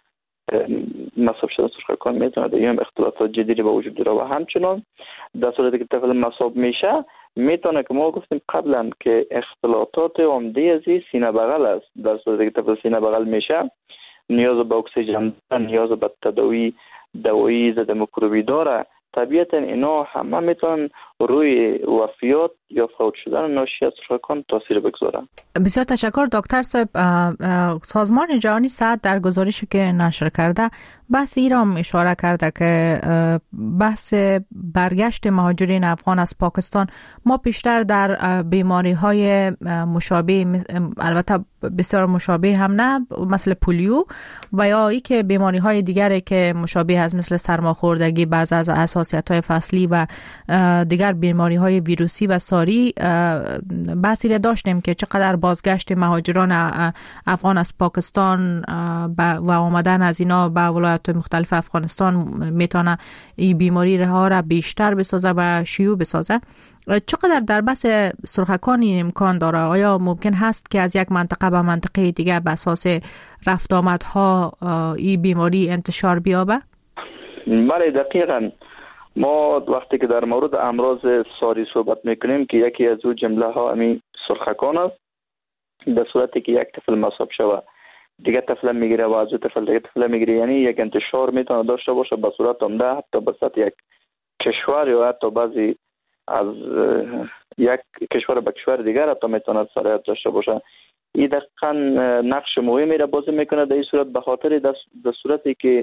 مصاب شده سرخکان میتونه در این اختلالات جدی به وجود بیاره و همچنان در صورتی که طفل مصاب میشه میتونه که ما گفتیم قبلا که اختلالات عمده از سینه بغل است. در صورتی که طفل سینه بغل میشه نیاز به اکسیژن، نیاز به تداوی دوایی ضد میکروبی داره. طبیعتا اینا همه میتونن روی وفیات یا فوت شدن ناشی از سرخکان تاثیر بگذارن. بسیار تشکر دکتر صاحب. سازمان جهانی صحت در گزارشی که نشر کرده بحث ایران اشاره کرده که بحث برگشت مهاجرین افغان از پاکستان ما پیشتر در بیماری های مشابه، البته بسیار مشابه هم نه، مثل پولیو و یا ای که بیماری های دیگری که مشابه هست مثل سرماخوردگی، بعض از حساسیت های فصلی و دیگر بیماری های ویروسی و ساری بحثی را داشتیم که چقدر بازگشت مهاجران افغان از پاکستان و آمدن از اینا به ولایات مختلف افغانستان میتونه این بیماری ها را بیشتر بسازه و شیوع بسازه. چقدر در بحث سرخکان این امکان داره؟ آیا ممکن هست که از یک منطقه به منطقه دیگه به اساس رفت آمدها این بیماری انتشار بیابه؟ بله دقیقاً. ما وقتی که در مورد امراض ساری صحبت میکنیم که یکی از او جمله ها همین سرخکان است. در صورتی که یک طفل مصاب شود دیگه طفل میگیره و از او طفل دیگه طفل میگیره، یعنی یک انتشار میتونه داشته باشه به صورت عمده حتی به سطح یک کشور یا حتی بعضی از یک کشور به کشور دیگر حتی میتونه سرایت داشته باشه. این دقیقاً نقش مهمی را بازی میکنه در این صورت، به خاطر در صورتی که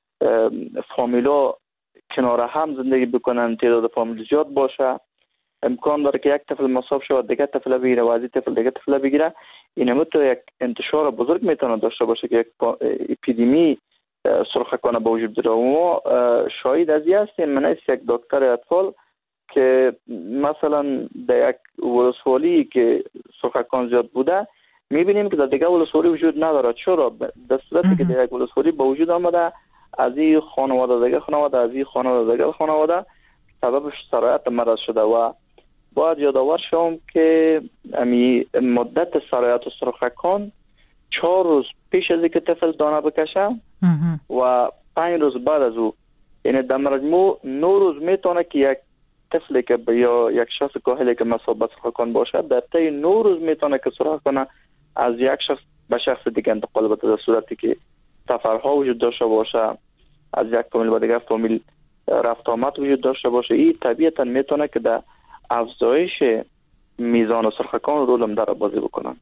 فامیلا کنار هم زندگی بکنن، تعداد فامیل زیاد باشه، امکان داره که یک طفل مصاب شود دیگه طفل بگیره و از این طفل دیگه طفل بگیره. این هم تو یک انتشار بزرگ میتونه داشته باشه که یک اپیدمی سرخکان به وجود بیاره. و ما شاهد از این هستیم. من از یک دکتر اطفال که مثلا در یک ولسوالی که سرخکان زیاد بوده میبینیم که در دیگه ولسوالی وجود نداره. چرا؟ در صورتی که در یک ولسوالی به وجود آمده از این خانواده دیگه خانواده از این خانواده دیگه خانواده سببش سرایت مرض شده و باید یادآور شوم که امی مدت سرایت سرخکان چهار روز پیش از اینکه طفل دانه بکشه و پنج روز بعد از او، یعنی در مجموع نو روز میتونه که یک طفلی که یا یک شخص کاهلی که مصاب به سرخکان باشه در طی نو روز میتونه که سرخکان از یک شخص به شخص دیگه انتقال بده، در صورتی که سفرها وجود داشته باشه، از یک فامیل به دیگر فامیل رفت آمد وجود داشته باشه. این طبیعتا میتونه که در افزایش میزان سرخکان رول در بازی بکنن.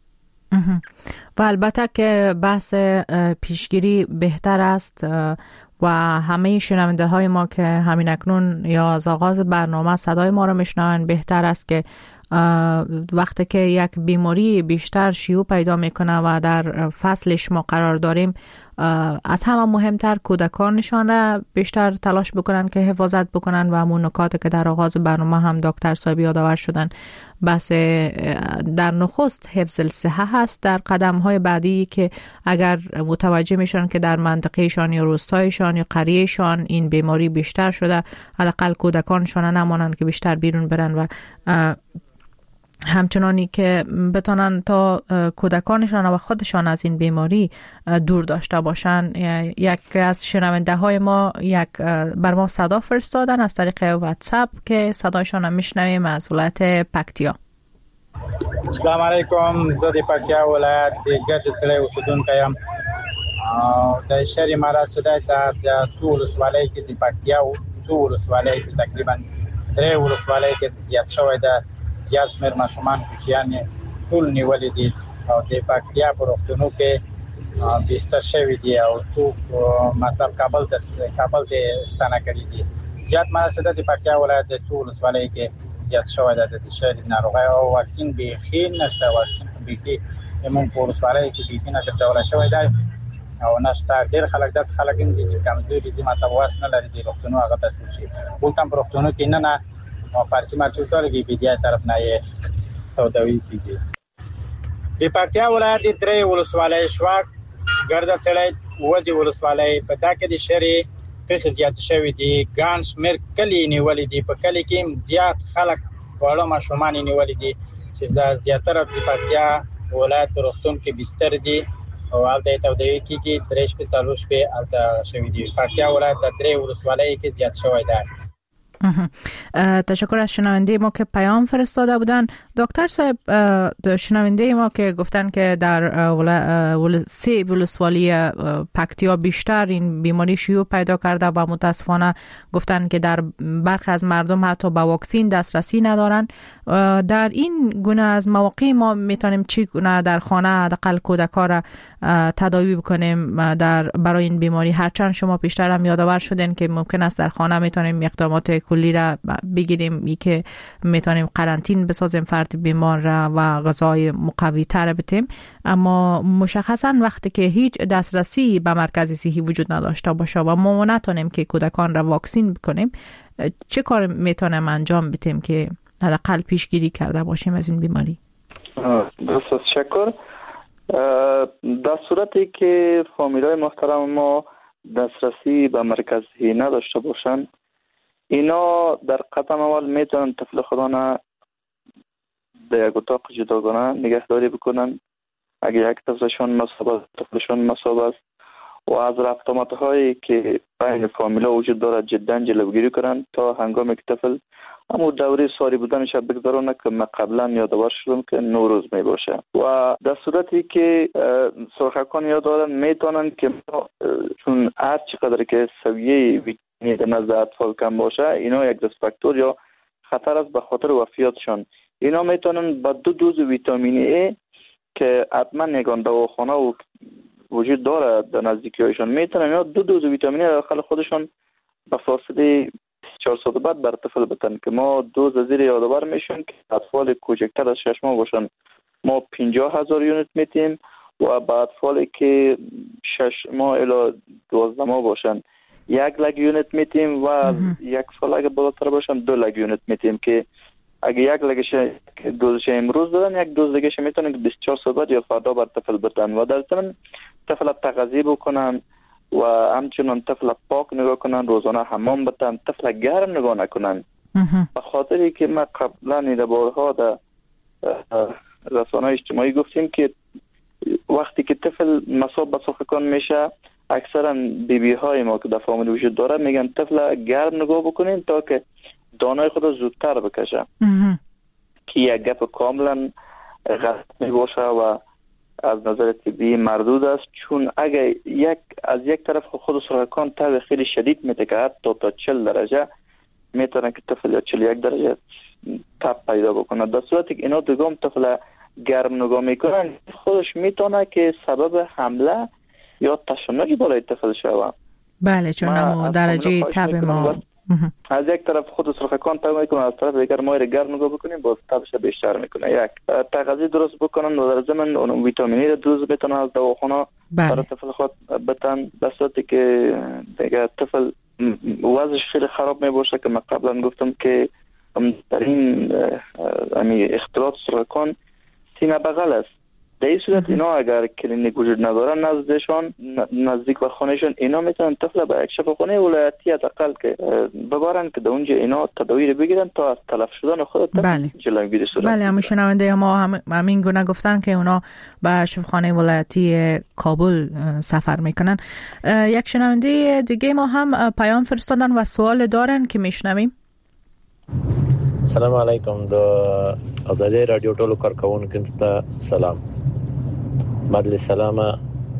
و البته که بحث پیشگیری بهتر است و همه شنونده های ما که همین اکنون یا از آغاز برنامه صدای ما رو میشنون بهتر است که وقتی که یک بیماری بیشتر شیوع پیدا میکنه و در فصلش ما قرار داریم از همه مهمتر کودکانشان را بیشتر تلاش بکنن که حفاظت بکنن و همون نکاتی که در آغاز برنامه هم دکتر صاحب یادآور شدن، بس در نخست حفظ الصحه هست. در قدم های بعدی که اگر متوجه میشن که در منطقهشان یا روستایشان یا قریهشان این بیماری بیشتر شده، حداقل کودکانشان نمانند که بیشتر بیرون برن و همچنانی که بتونن تا کودکانشان و خودشان از این بیماری دور داشته باشن. یک از شنونده های ما یک بر ما صدا فرستادن از طریق واتساپ که صدایشان هم میشنویم از ولایت پکتیا. السلام علیکم، زه د پکتیا ولایت د ګرد سړی اوسیدونکی یم. د شهر مرز شده در څو ولسوالۍ کې د پکتیا څو ولسوالۍ کې تقریبا درې ولسوالۍ کې زیات شوی ده. زیات شمېر ماشومان کوچیان ټول نیولي دي او د پکتیا په روغتونو کې بستر شوي دي او څوک مطلب کابل ته کابل ته ستانه کړي دي. زیات مرز شده د پکتیا ولایت د څو ولسوالۍ کې زیات شوی ده د شهر ناروغۍ او واکسین بیخي نشته. واکسین بیخي موږ په ولسوالۍ کې بیخي نه ګټولی شوی دی او نشته. ډېر خلک داسې خلک هم دي چې کمزوري دي، مطلب واس نه لري د روغتونو هغه ته شروع شي. دلته هم په روغتونو کې نه نه فارسی مرچوټالګي بیا طرف نه یې تودوي کیږي. د پکتیا ولایت د درې ولسوالۍ شواک ګرده سړی وځي ولسوالۍ په دا کې د شری پیښې زیات شوې دي. ګان شمېر کلی نیولې دي، په کلی کې زیات خلک واړه ماشومان نیولې دي چې زیاتره د پکتیا ولایت روغتون کې بستر دي او هلته تودوي کېږي درې شپې څلور شپې هلته شوي دي. پکتیا ولایت د درې ولسوالۍ کې زیات شوی دی. تشکر از شنونده ما که پیام فرستاده بودن. دکتر صاحب، شنونده ما که گفتن که در ول... سه ولسوالی پکتیا بیشتر این بیماری شیوع پیدا کرده و متاسفانه گفتن که در برخی از مردم حتی به واکسین دسترسی ندارن. در این گونه از مواقع ما میتونیم چی گونه در خانه حداقل کودک‌ها را تداوی بکنیم در برای این بیماری؟ هرچند شما پیشتر هم یادآور شدین که ممکن است در خانه میتونیم اقدامات کلی را بگیریم، ای که میتونیم قرنطین بسازیم فرد بیمار را و غذای مقوی تر بدیم، اما مشخصا وقتی که هیچ دسترسی به مرکز صحی وجود نداشته باشه و ما نتونیم که کودکان را واکسین بکنیم، چه کار میتونیم انجام بدیم که حداقل پیشگیری کرده باشیم از این بیماری؟ بسیار تشکر. در صورتی که فامیلای محترم ما دسترسی به مرکز صحی نداشته باشند، اینا در قدم اول میتونن طفل خودانه در یک اتاق جداگانه نگهداری بکنن. اگر یک طفلشون مصاب است، طفلشون مصاب است، و از رفت آمد هایی که بین فامیلا وجود دارد جدا جلوگیری کنن تا هنگامی که طفل اما دوره ساری بودنش بگذارونه که من قبلا یادآور شدم که نوروز می باشه. و در صورتی که سرخکان یاد دارن میتونن که چون هر چقدر که سویه ویتامینی در نزد اطفال کم باشه، اینا یک ریسک فاکتور یا خطر است به خاطر وفیاتشان. اینا میتونن با دو دوز ویتامین ای که حتما یگان دواخانه و وجود داره در نزدیکی هایشان، میتونن یا دو دوز ویتامین ای داخل خودشان به فاصله چهار ساعت بعد بر طفل بتن که ما دوز زیر یادآور میشون که اطفال کوچکتر از شش ماه باشن ما پنجاه هزار یونیت میتیم و با اطفالی که شش ماه الی دوازده ماه باشن یک لگ یونیت میتیم و یک سال اگه بالاتر باشن دو لگ یونیت میتیم که اگه یک لگش دوزش امروز دادن یک دوز دیگهش میتونن بیست و چهار ساعت بعد یا فردا بر طفل بتن و در ضمن طفل تغذیه بکنن و همچنان طفل پاک نگاه کنن، روزانه حمام بتن، طفل گرم نگاه نکنن. به خاطری که ما قبلا این بارها در رسانه‌های اجتماعی گفتیم که وقتی که طفل مصاب به سرخکان میشه، اکثرا بی بی های ما که در فامیل وجود داره میگن طفل گرم نگاه بکنین تا که دانای خود زودتر بکشه که یک گپ کاملا غلط می باشه و از نظر طبی مردود است. چون اگر یک از یک طرف خود سرخکان تب خیلی شدید میده که حتی تا چهل درجه میتونه که طفل یا چهل و یک درجه تب پیدا بکنه. در صورتی که اینا دوم طفل گرم نگاه میکنن، خودش میتونه که سبب حمله یا تشنج بالای طفل شود. بله، چون نمو درجه تب ما از یک طرف خود سرخکان تب میکنه، از طرف دیگر ما گرم نگاه بکنیم باز تبش بیشتر میکنه. یک تغذیه درست بکنن و در ضمن اون ویتامینی را دوز میتونن از دواخانه برای طفل خود بتن. در صورتی که دیگر طفل وضعش خیلی خراب می باشه که من قبلا گفتم که در این اختلاط سرخکان سینه بغل است. در این صورت اینا اگر کلینیک وجود ندارن نزدشان نزدیک به خانهشان، اینا میتونن طفل به یک شفاخانه ولایتی حداقل که ببرن که در اونجا اینا تداوی رو بگیرن تا از تلف شدن خود بله. جلوگیری صورت. بله، همون شنونده ما هم همین گونه گفتن که اونا به شفاخانه ولایتی کابل سفر میکنن. یک شنونده دیگه ما هم پیام فرستادن و سوال دارن که میشنویم. السلام علیکم. د آزادی رادیو ټولو کارکونکو ته سلام. بدل سلامه.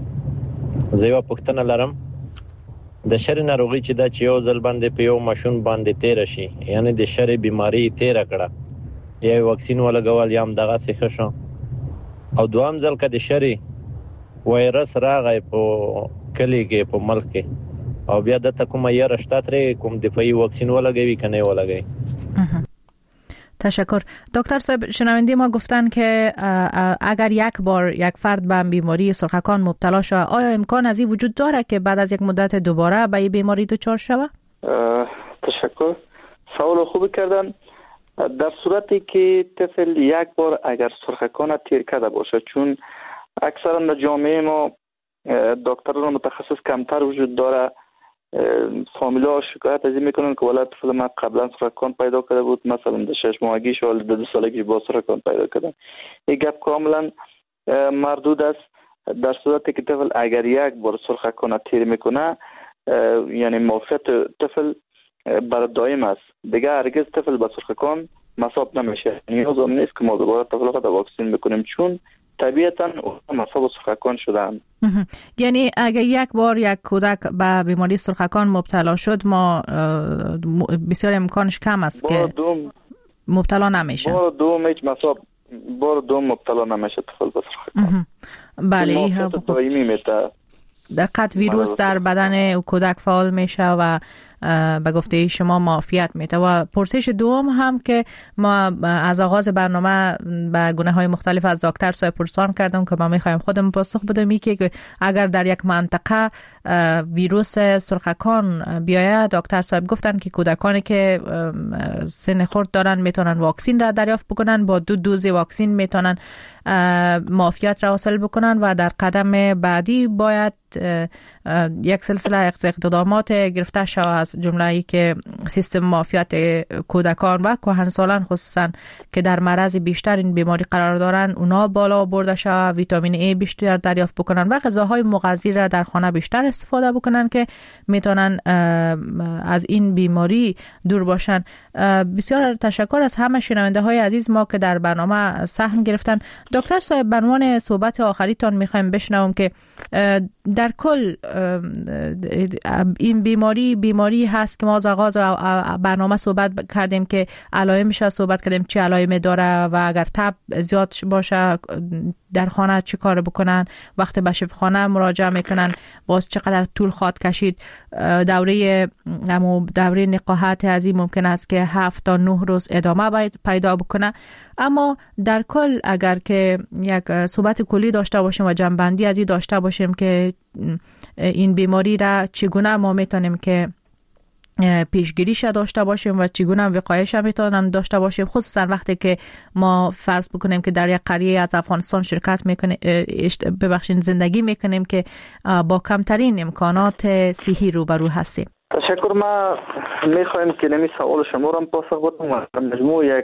زه یو پوښتنه لرم. د شری ناروغي چې د چيو ځل باندې په یو ماشوم باندې تیر شي، یعنی د شری بیماری تیر کړه، یا واکسین ولګول یا هم دغه څه شو، او دوام ځل کې د شری وایرس راغی په کلی کې په ملک کې، او بیا د کومه یې رشتہ تر کوم دفاعي واکسین ولګوي کنه ولګوي. تشکر. دکتر صاحب، شنونده ما گفتن که اگر یک بار یک فرد به بیماری سرخکان مبتلا شود، آیا امکان از این وجود داره که بعد از یک مدت دوباره به این بیماری دچار شود؟ تشکر. سوال خوب کردن. در صورتی که طفل یک بار اگر سرخکان تیر کرده باشه، چون اکثرا در جامعه ما دکتران متخصص کمتر وجود داره، فامیلا شکایت از این میکنن که ولد طفل ما قبلا سرطان پیدا کرده بود، مثلا در شش ماهگیش و دو سالگیش با سرطان پیدا کردن. این گپ کاملا مردود است. در صورتی که طفل اگر یک بار سرخکان تیر میکنه یعنی معافیت طفل بر دائم است، دیگه هرگز طفل به سرخکان مصاب نمیشه. نیاز هم نیست که ما دوباره طفل خود واکسین بکنیم چون طبیعتا مصاب سرخکان شدن. یعنی اگر یک بار یک کودک به بیماری سرخکان مبتلا شد ما بسیار امکانش کم است که دوم مبتلا نمیشه. بار دوم هیچ مصاب بار دوم مبتلا نمیشه طفل به سرخکان. بله این هم دائمی میته. در قطع ویروس در بدن کودک فعال میشه و به گفته شما معافیت میده. و پرسش دوم هم که ما از آغاز برنامه به گونه های مختلف از دکتر صاحب پرسان کردم که ما میخوایم خودمون پاسخ بدیم که اگر در یک منطقه ویروس سرخکان بیاید، دکتر صاحب گفتن که کودکانی که سن خرد دارن میتونن واکسین را دریافت بکنن، با دو دوز واکسین میتونن معافیت را حاصل بکنن و در قدم بعدی باید یک سلسله اقدامات گرفته شود، از جمله ای که سیستم معافیت کودکان و کهنسالان خصوصا که در معرض بیشتر این بیماری قرار دارن اونا بالا برده شود، ویتامین ای بیشتر دریافت بکنن و غذاهای مغذی را در خانه بیشتر استفاده بکنن که میتونن از این بیماری دور باشن. بسیار تشکر از همه شنونده های عزیز ما که در برنامه سهم گرفتن. دکتر صاحب، به عنوان صحبت آخریتان میخوایم بشنوم که در کل این بیماری بیماری هست که ما از آغاز برنامه صحبت کردیم که علائمش صحبت کردیم چه علائمی داره و اگر تب زیاد باشه در خانه چه کار بکنن، وقت به شفاخانه مراجعه میکنن باز چقدر طول خواهد کشید، دوره همو دوره نقاهت از این ممکن است که هفت تا نه روز ادامه باید پیدا بکنه. اما در کل اگر که یک صحبت کلی داشته باشیم و جنبندی از این داشته باشیم که این بیماری را چگونه ما میتونیم که پیشگیریش داشته باشیم و چگونه وقایعش میتونیم داشته باشیم، خصوصا وقتی که ما فرض بکنیم که در یک قریه از افغانستان شرکت میکنیم ببخشید زندگی میکنیم که با کمترین امکانات صحی روبرو هستیم. تشکر. ما میخوایم که نمی سوال شما را پاسخ بدم و مجموع یک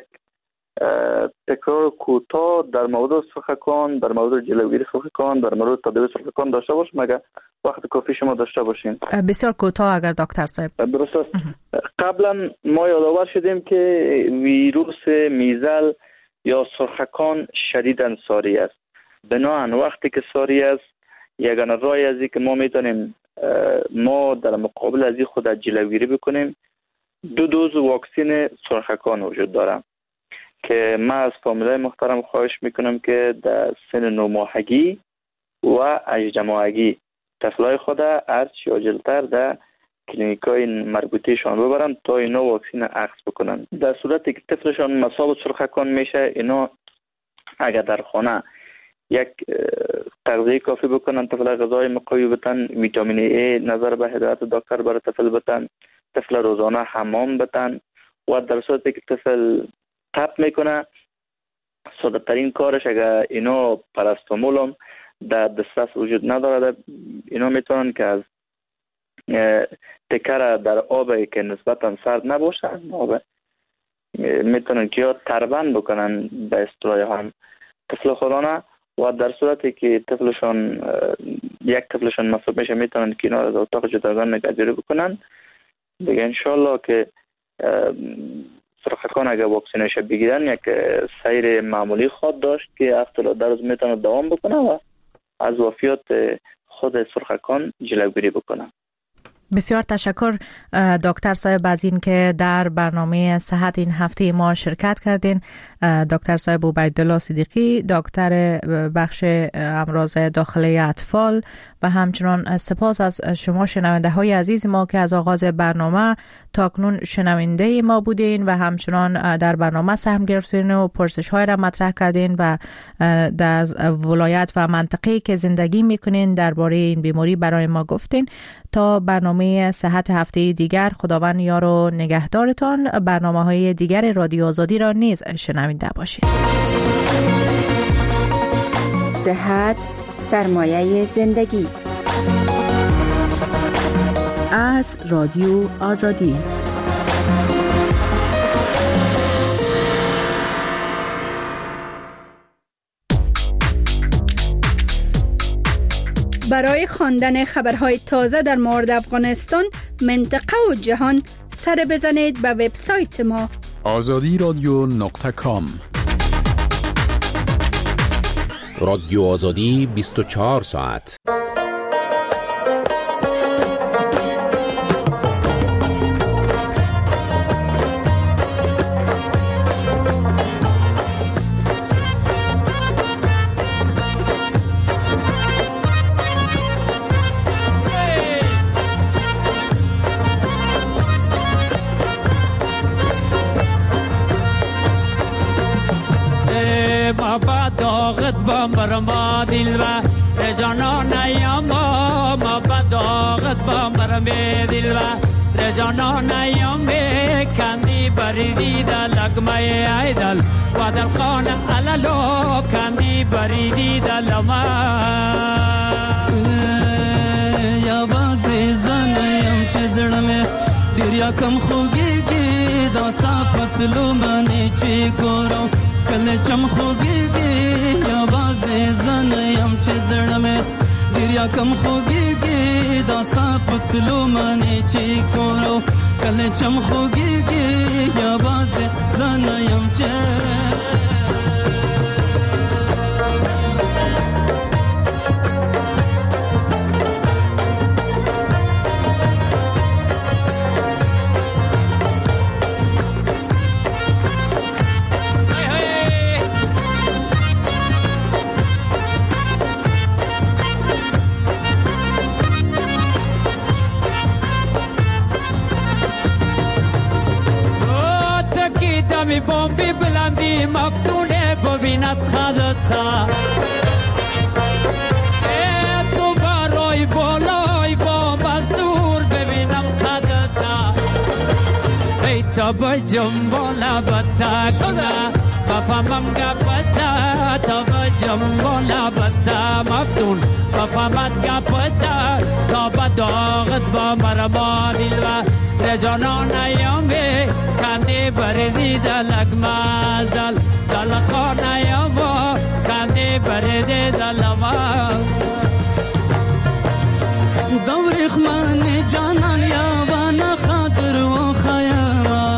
تکرار کوتاه در مورد سرخکان، در مورد جلوگیری سرخکان، در مورد تداوی سرخکان داشته باشیم اگر وقت کافی شما داشته باشین. بسیار کوتاه اگر دکتر صاحب. درست است. قبلا ما یادآور شدیم که ویروس میزل یا سرخکان شدیداً ساری است. بنابراین وقتی که ساری است یگانه راهی است که ما میتونیم ما در مقابل از این خود جلوگیری بکنیم دو دوز واکسن سرخکان وجود داره که ما از فامیلای محترم خواهش میکنم که در سن نو ماهگی و هجده ماهگی طفلای خود هرچی عاجلتر در کلینیکای مربوطهشان ببرن تا اینا واکسن اخذ بکنن. در صورتی که طفلشان مصاب سرخکان میشه اینا اگر در خانه یک تغذیه کافی بکنن، طفل غذای مقوی بتن، ویتامین ای نظر به هدایت دکتر برای طفل بتن، طفل روزانه حمام بتن و در صورتی که طفل تب میکنه ساده ترین کارش اگر اینا پاراستامول هم در دسترس وجود نداره اینا میتونن که از تکر در آب که نسبتا سرد نباشه آب میتونن که یا تربن بکنن به اصطلاح هم طفل خودانه و در صورتی که طفلشان یک طفلشان مصاب میشه میتونن که اینا از اتاق جداگانه نگهداری بکنن دیگه انشالله که سرخکان اگر واکسینش بگیرن یک سیر معمولی خود داشت که هفتاد در روز میتونه دوام بکنه و از وفیات خود سرخکان جلوگیری بکنه. بسیار تشکر دکتر صاحب از این که در برنامه صحت این هفته ما شرکت کردین. دکتر صاحب عبیدالله صدیقی، دکتر بخش امراض داخلی اطفال و همچنان سپاس از شما شنونده های عزیز ما که از آغاز برنامه تا اکنون شنونده ما بودین و همچنان در برنامه سهم گرفتین و پرسش های را مطرح کردین و در ولایت و منطقه‌ای که زندگی میکنین درباره این بیماری برای ما گفتین. تا برنامه صحت هفته دیگر خداوند یار و نگهدارتان. برنامه های دیگر رادیو آزادی را نیز شنونده باشید. صحت سرمایه زندگی از رادیو آزادی. برای خواندن خبرهای تازه در مورد افغانستان، منطقه و جهان سر بزنید به وبسایت ما آزادی رادیو نقطه کام. رادیو آزادی بیست و چهار ساعت. برما دل و رجانان ایام ما بداغت با مرم دل و رجانان ایام کندی بریدی در لگمه ایدل و در خانه علالو کندی بریدی در لما یا بازی زنیم چه زرمه دیریا کم خوگیگی داستا پتلو منی چی کرو کل چم خوگیگی یا بازی زنیم چه زرمه دیریا کم خوگیگی داستا پتلو منی چی کرو کل چم خوگیگی یا بازی زنیم چه می بومبی بلندی مفتونه ببیند خدتا تو برای بالای بوم از دور ببینم خدتا ای تا بجم بالا بتا کنه بفهمم گپتا تا بجم بالا بتا مفتون بفهمت گپتا تا بداغت با مرما دل و رجانان ایامه کندی بردی دلک مازدل دل خانه ایامو کندی بردی دلما دوریخ من جانان یاوان خاطر و خیاما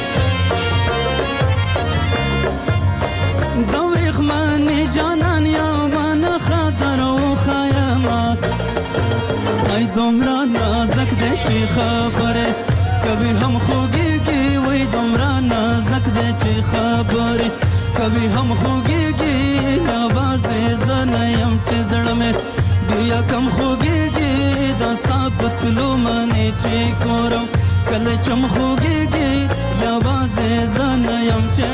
دوریخ من جانان یاوان خاطر و خیاما ای دمرا نازک ده چی خبره کبھی ہم خوگی گی وہی دمرا نازک دے چی خبری کبھی ہم خوگی گی آواز زنیم چی زڑ میں دیا کم خوگی گی داستا پتلو منی چی کورو کل چم خوگی گی آواز زنیم چی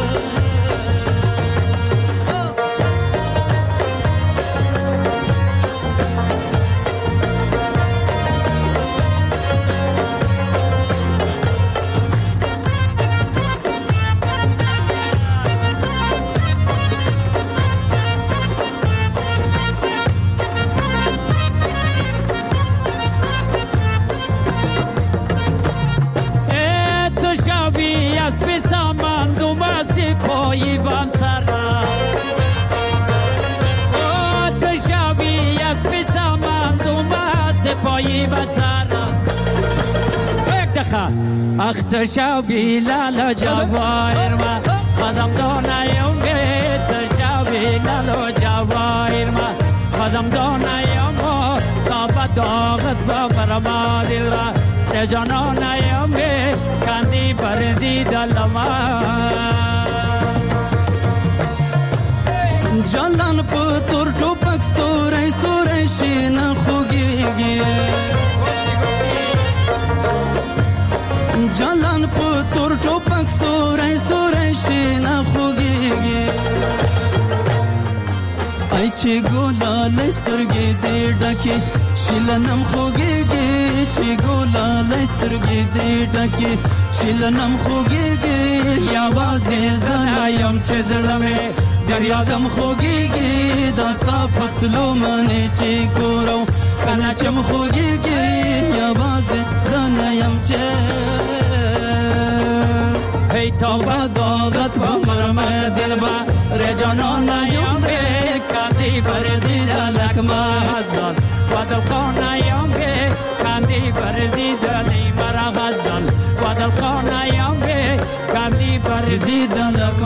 پایی بام سرا او تشاوی از بسامان دوما سپایی با سرا یک دقیقه اخ تشاوی لالا جواهر ما خدم دانایم تشاوی لالا جواهر ما خدم دانایم تا بداغت با برما دل را رجانانایم کندی بردی دلما جلان پتور ټوپک سورې سورې شین خوږيږي جلان پتور ټوپک سورې سورې شین خوږيږي ای چې ګولا لسترګې دې ډکه شلنم خوږيږي چې ګولا لسترګې دې ډکه شلنم خوږيږي یا بازه زنایم چې زړمه دریا کم خوگیگی داستا پتلو منی چی کورو کنا چم خوگیگی یا باز زنیم چه هی تا با داغت با مرم دل با رجانان نیم بکرد کاندی بردی دلک مازدان و دل خانه یم به کاندی بردی دلی مرا غزدان و دل خانه یم به کاندی بردی دلک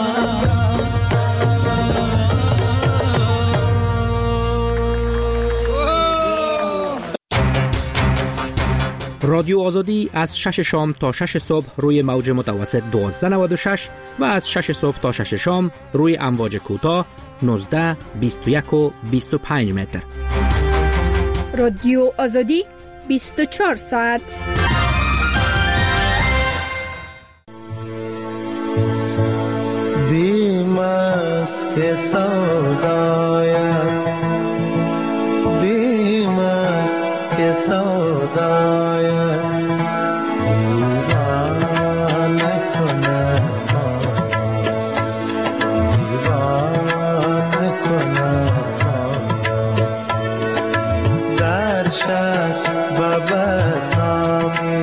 رادیو آزادی از شش شام تا شش صبح روی موج متوسط دوازده نود و شش و از شش صبح تا شش شام روی امواج کوتاه نوزده بیست و یک و بیست و پنج متر. رادیو آزادی بیست و چهار ساعت. بیمس که سودایم بیمس که سودایم دیوانه کنه دیوانه کنه در شهر و بدنامی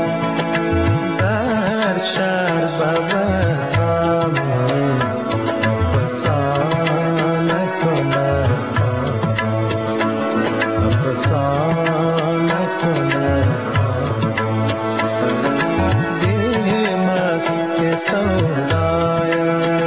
در شهر و بدنامی فسانه کنه فسانه کنه بیمست که سودایم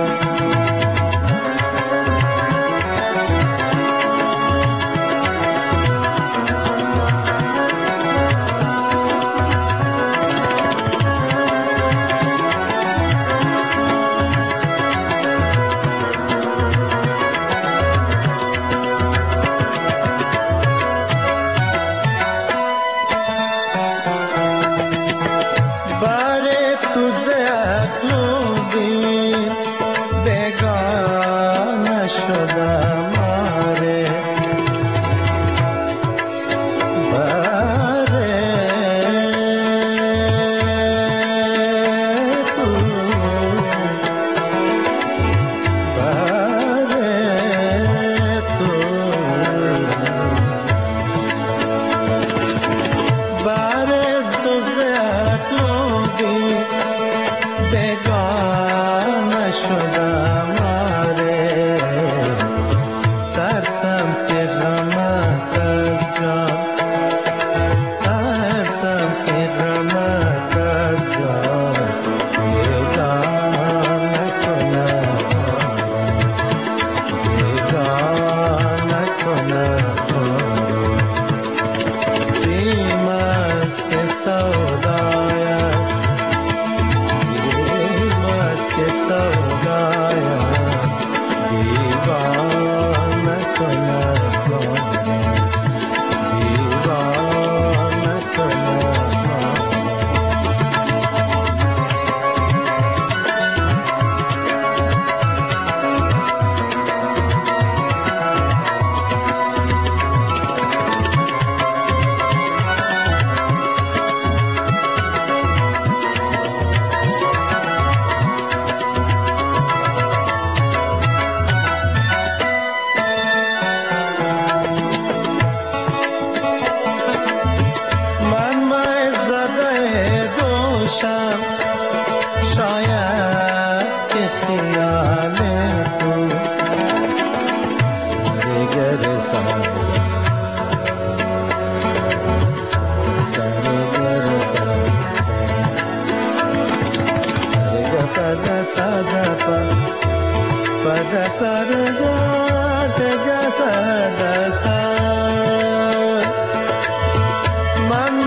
Man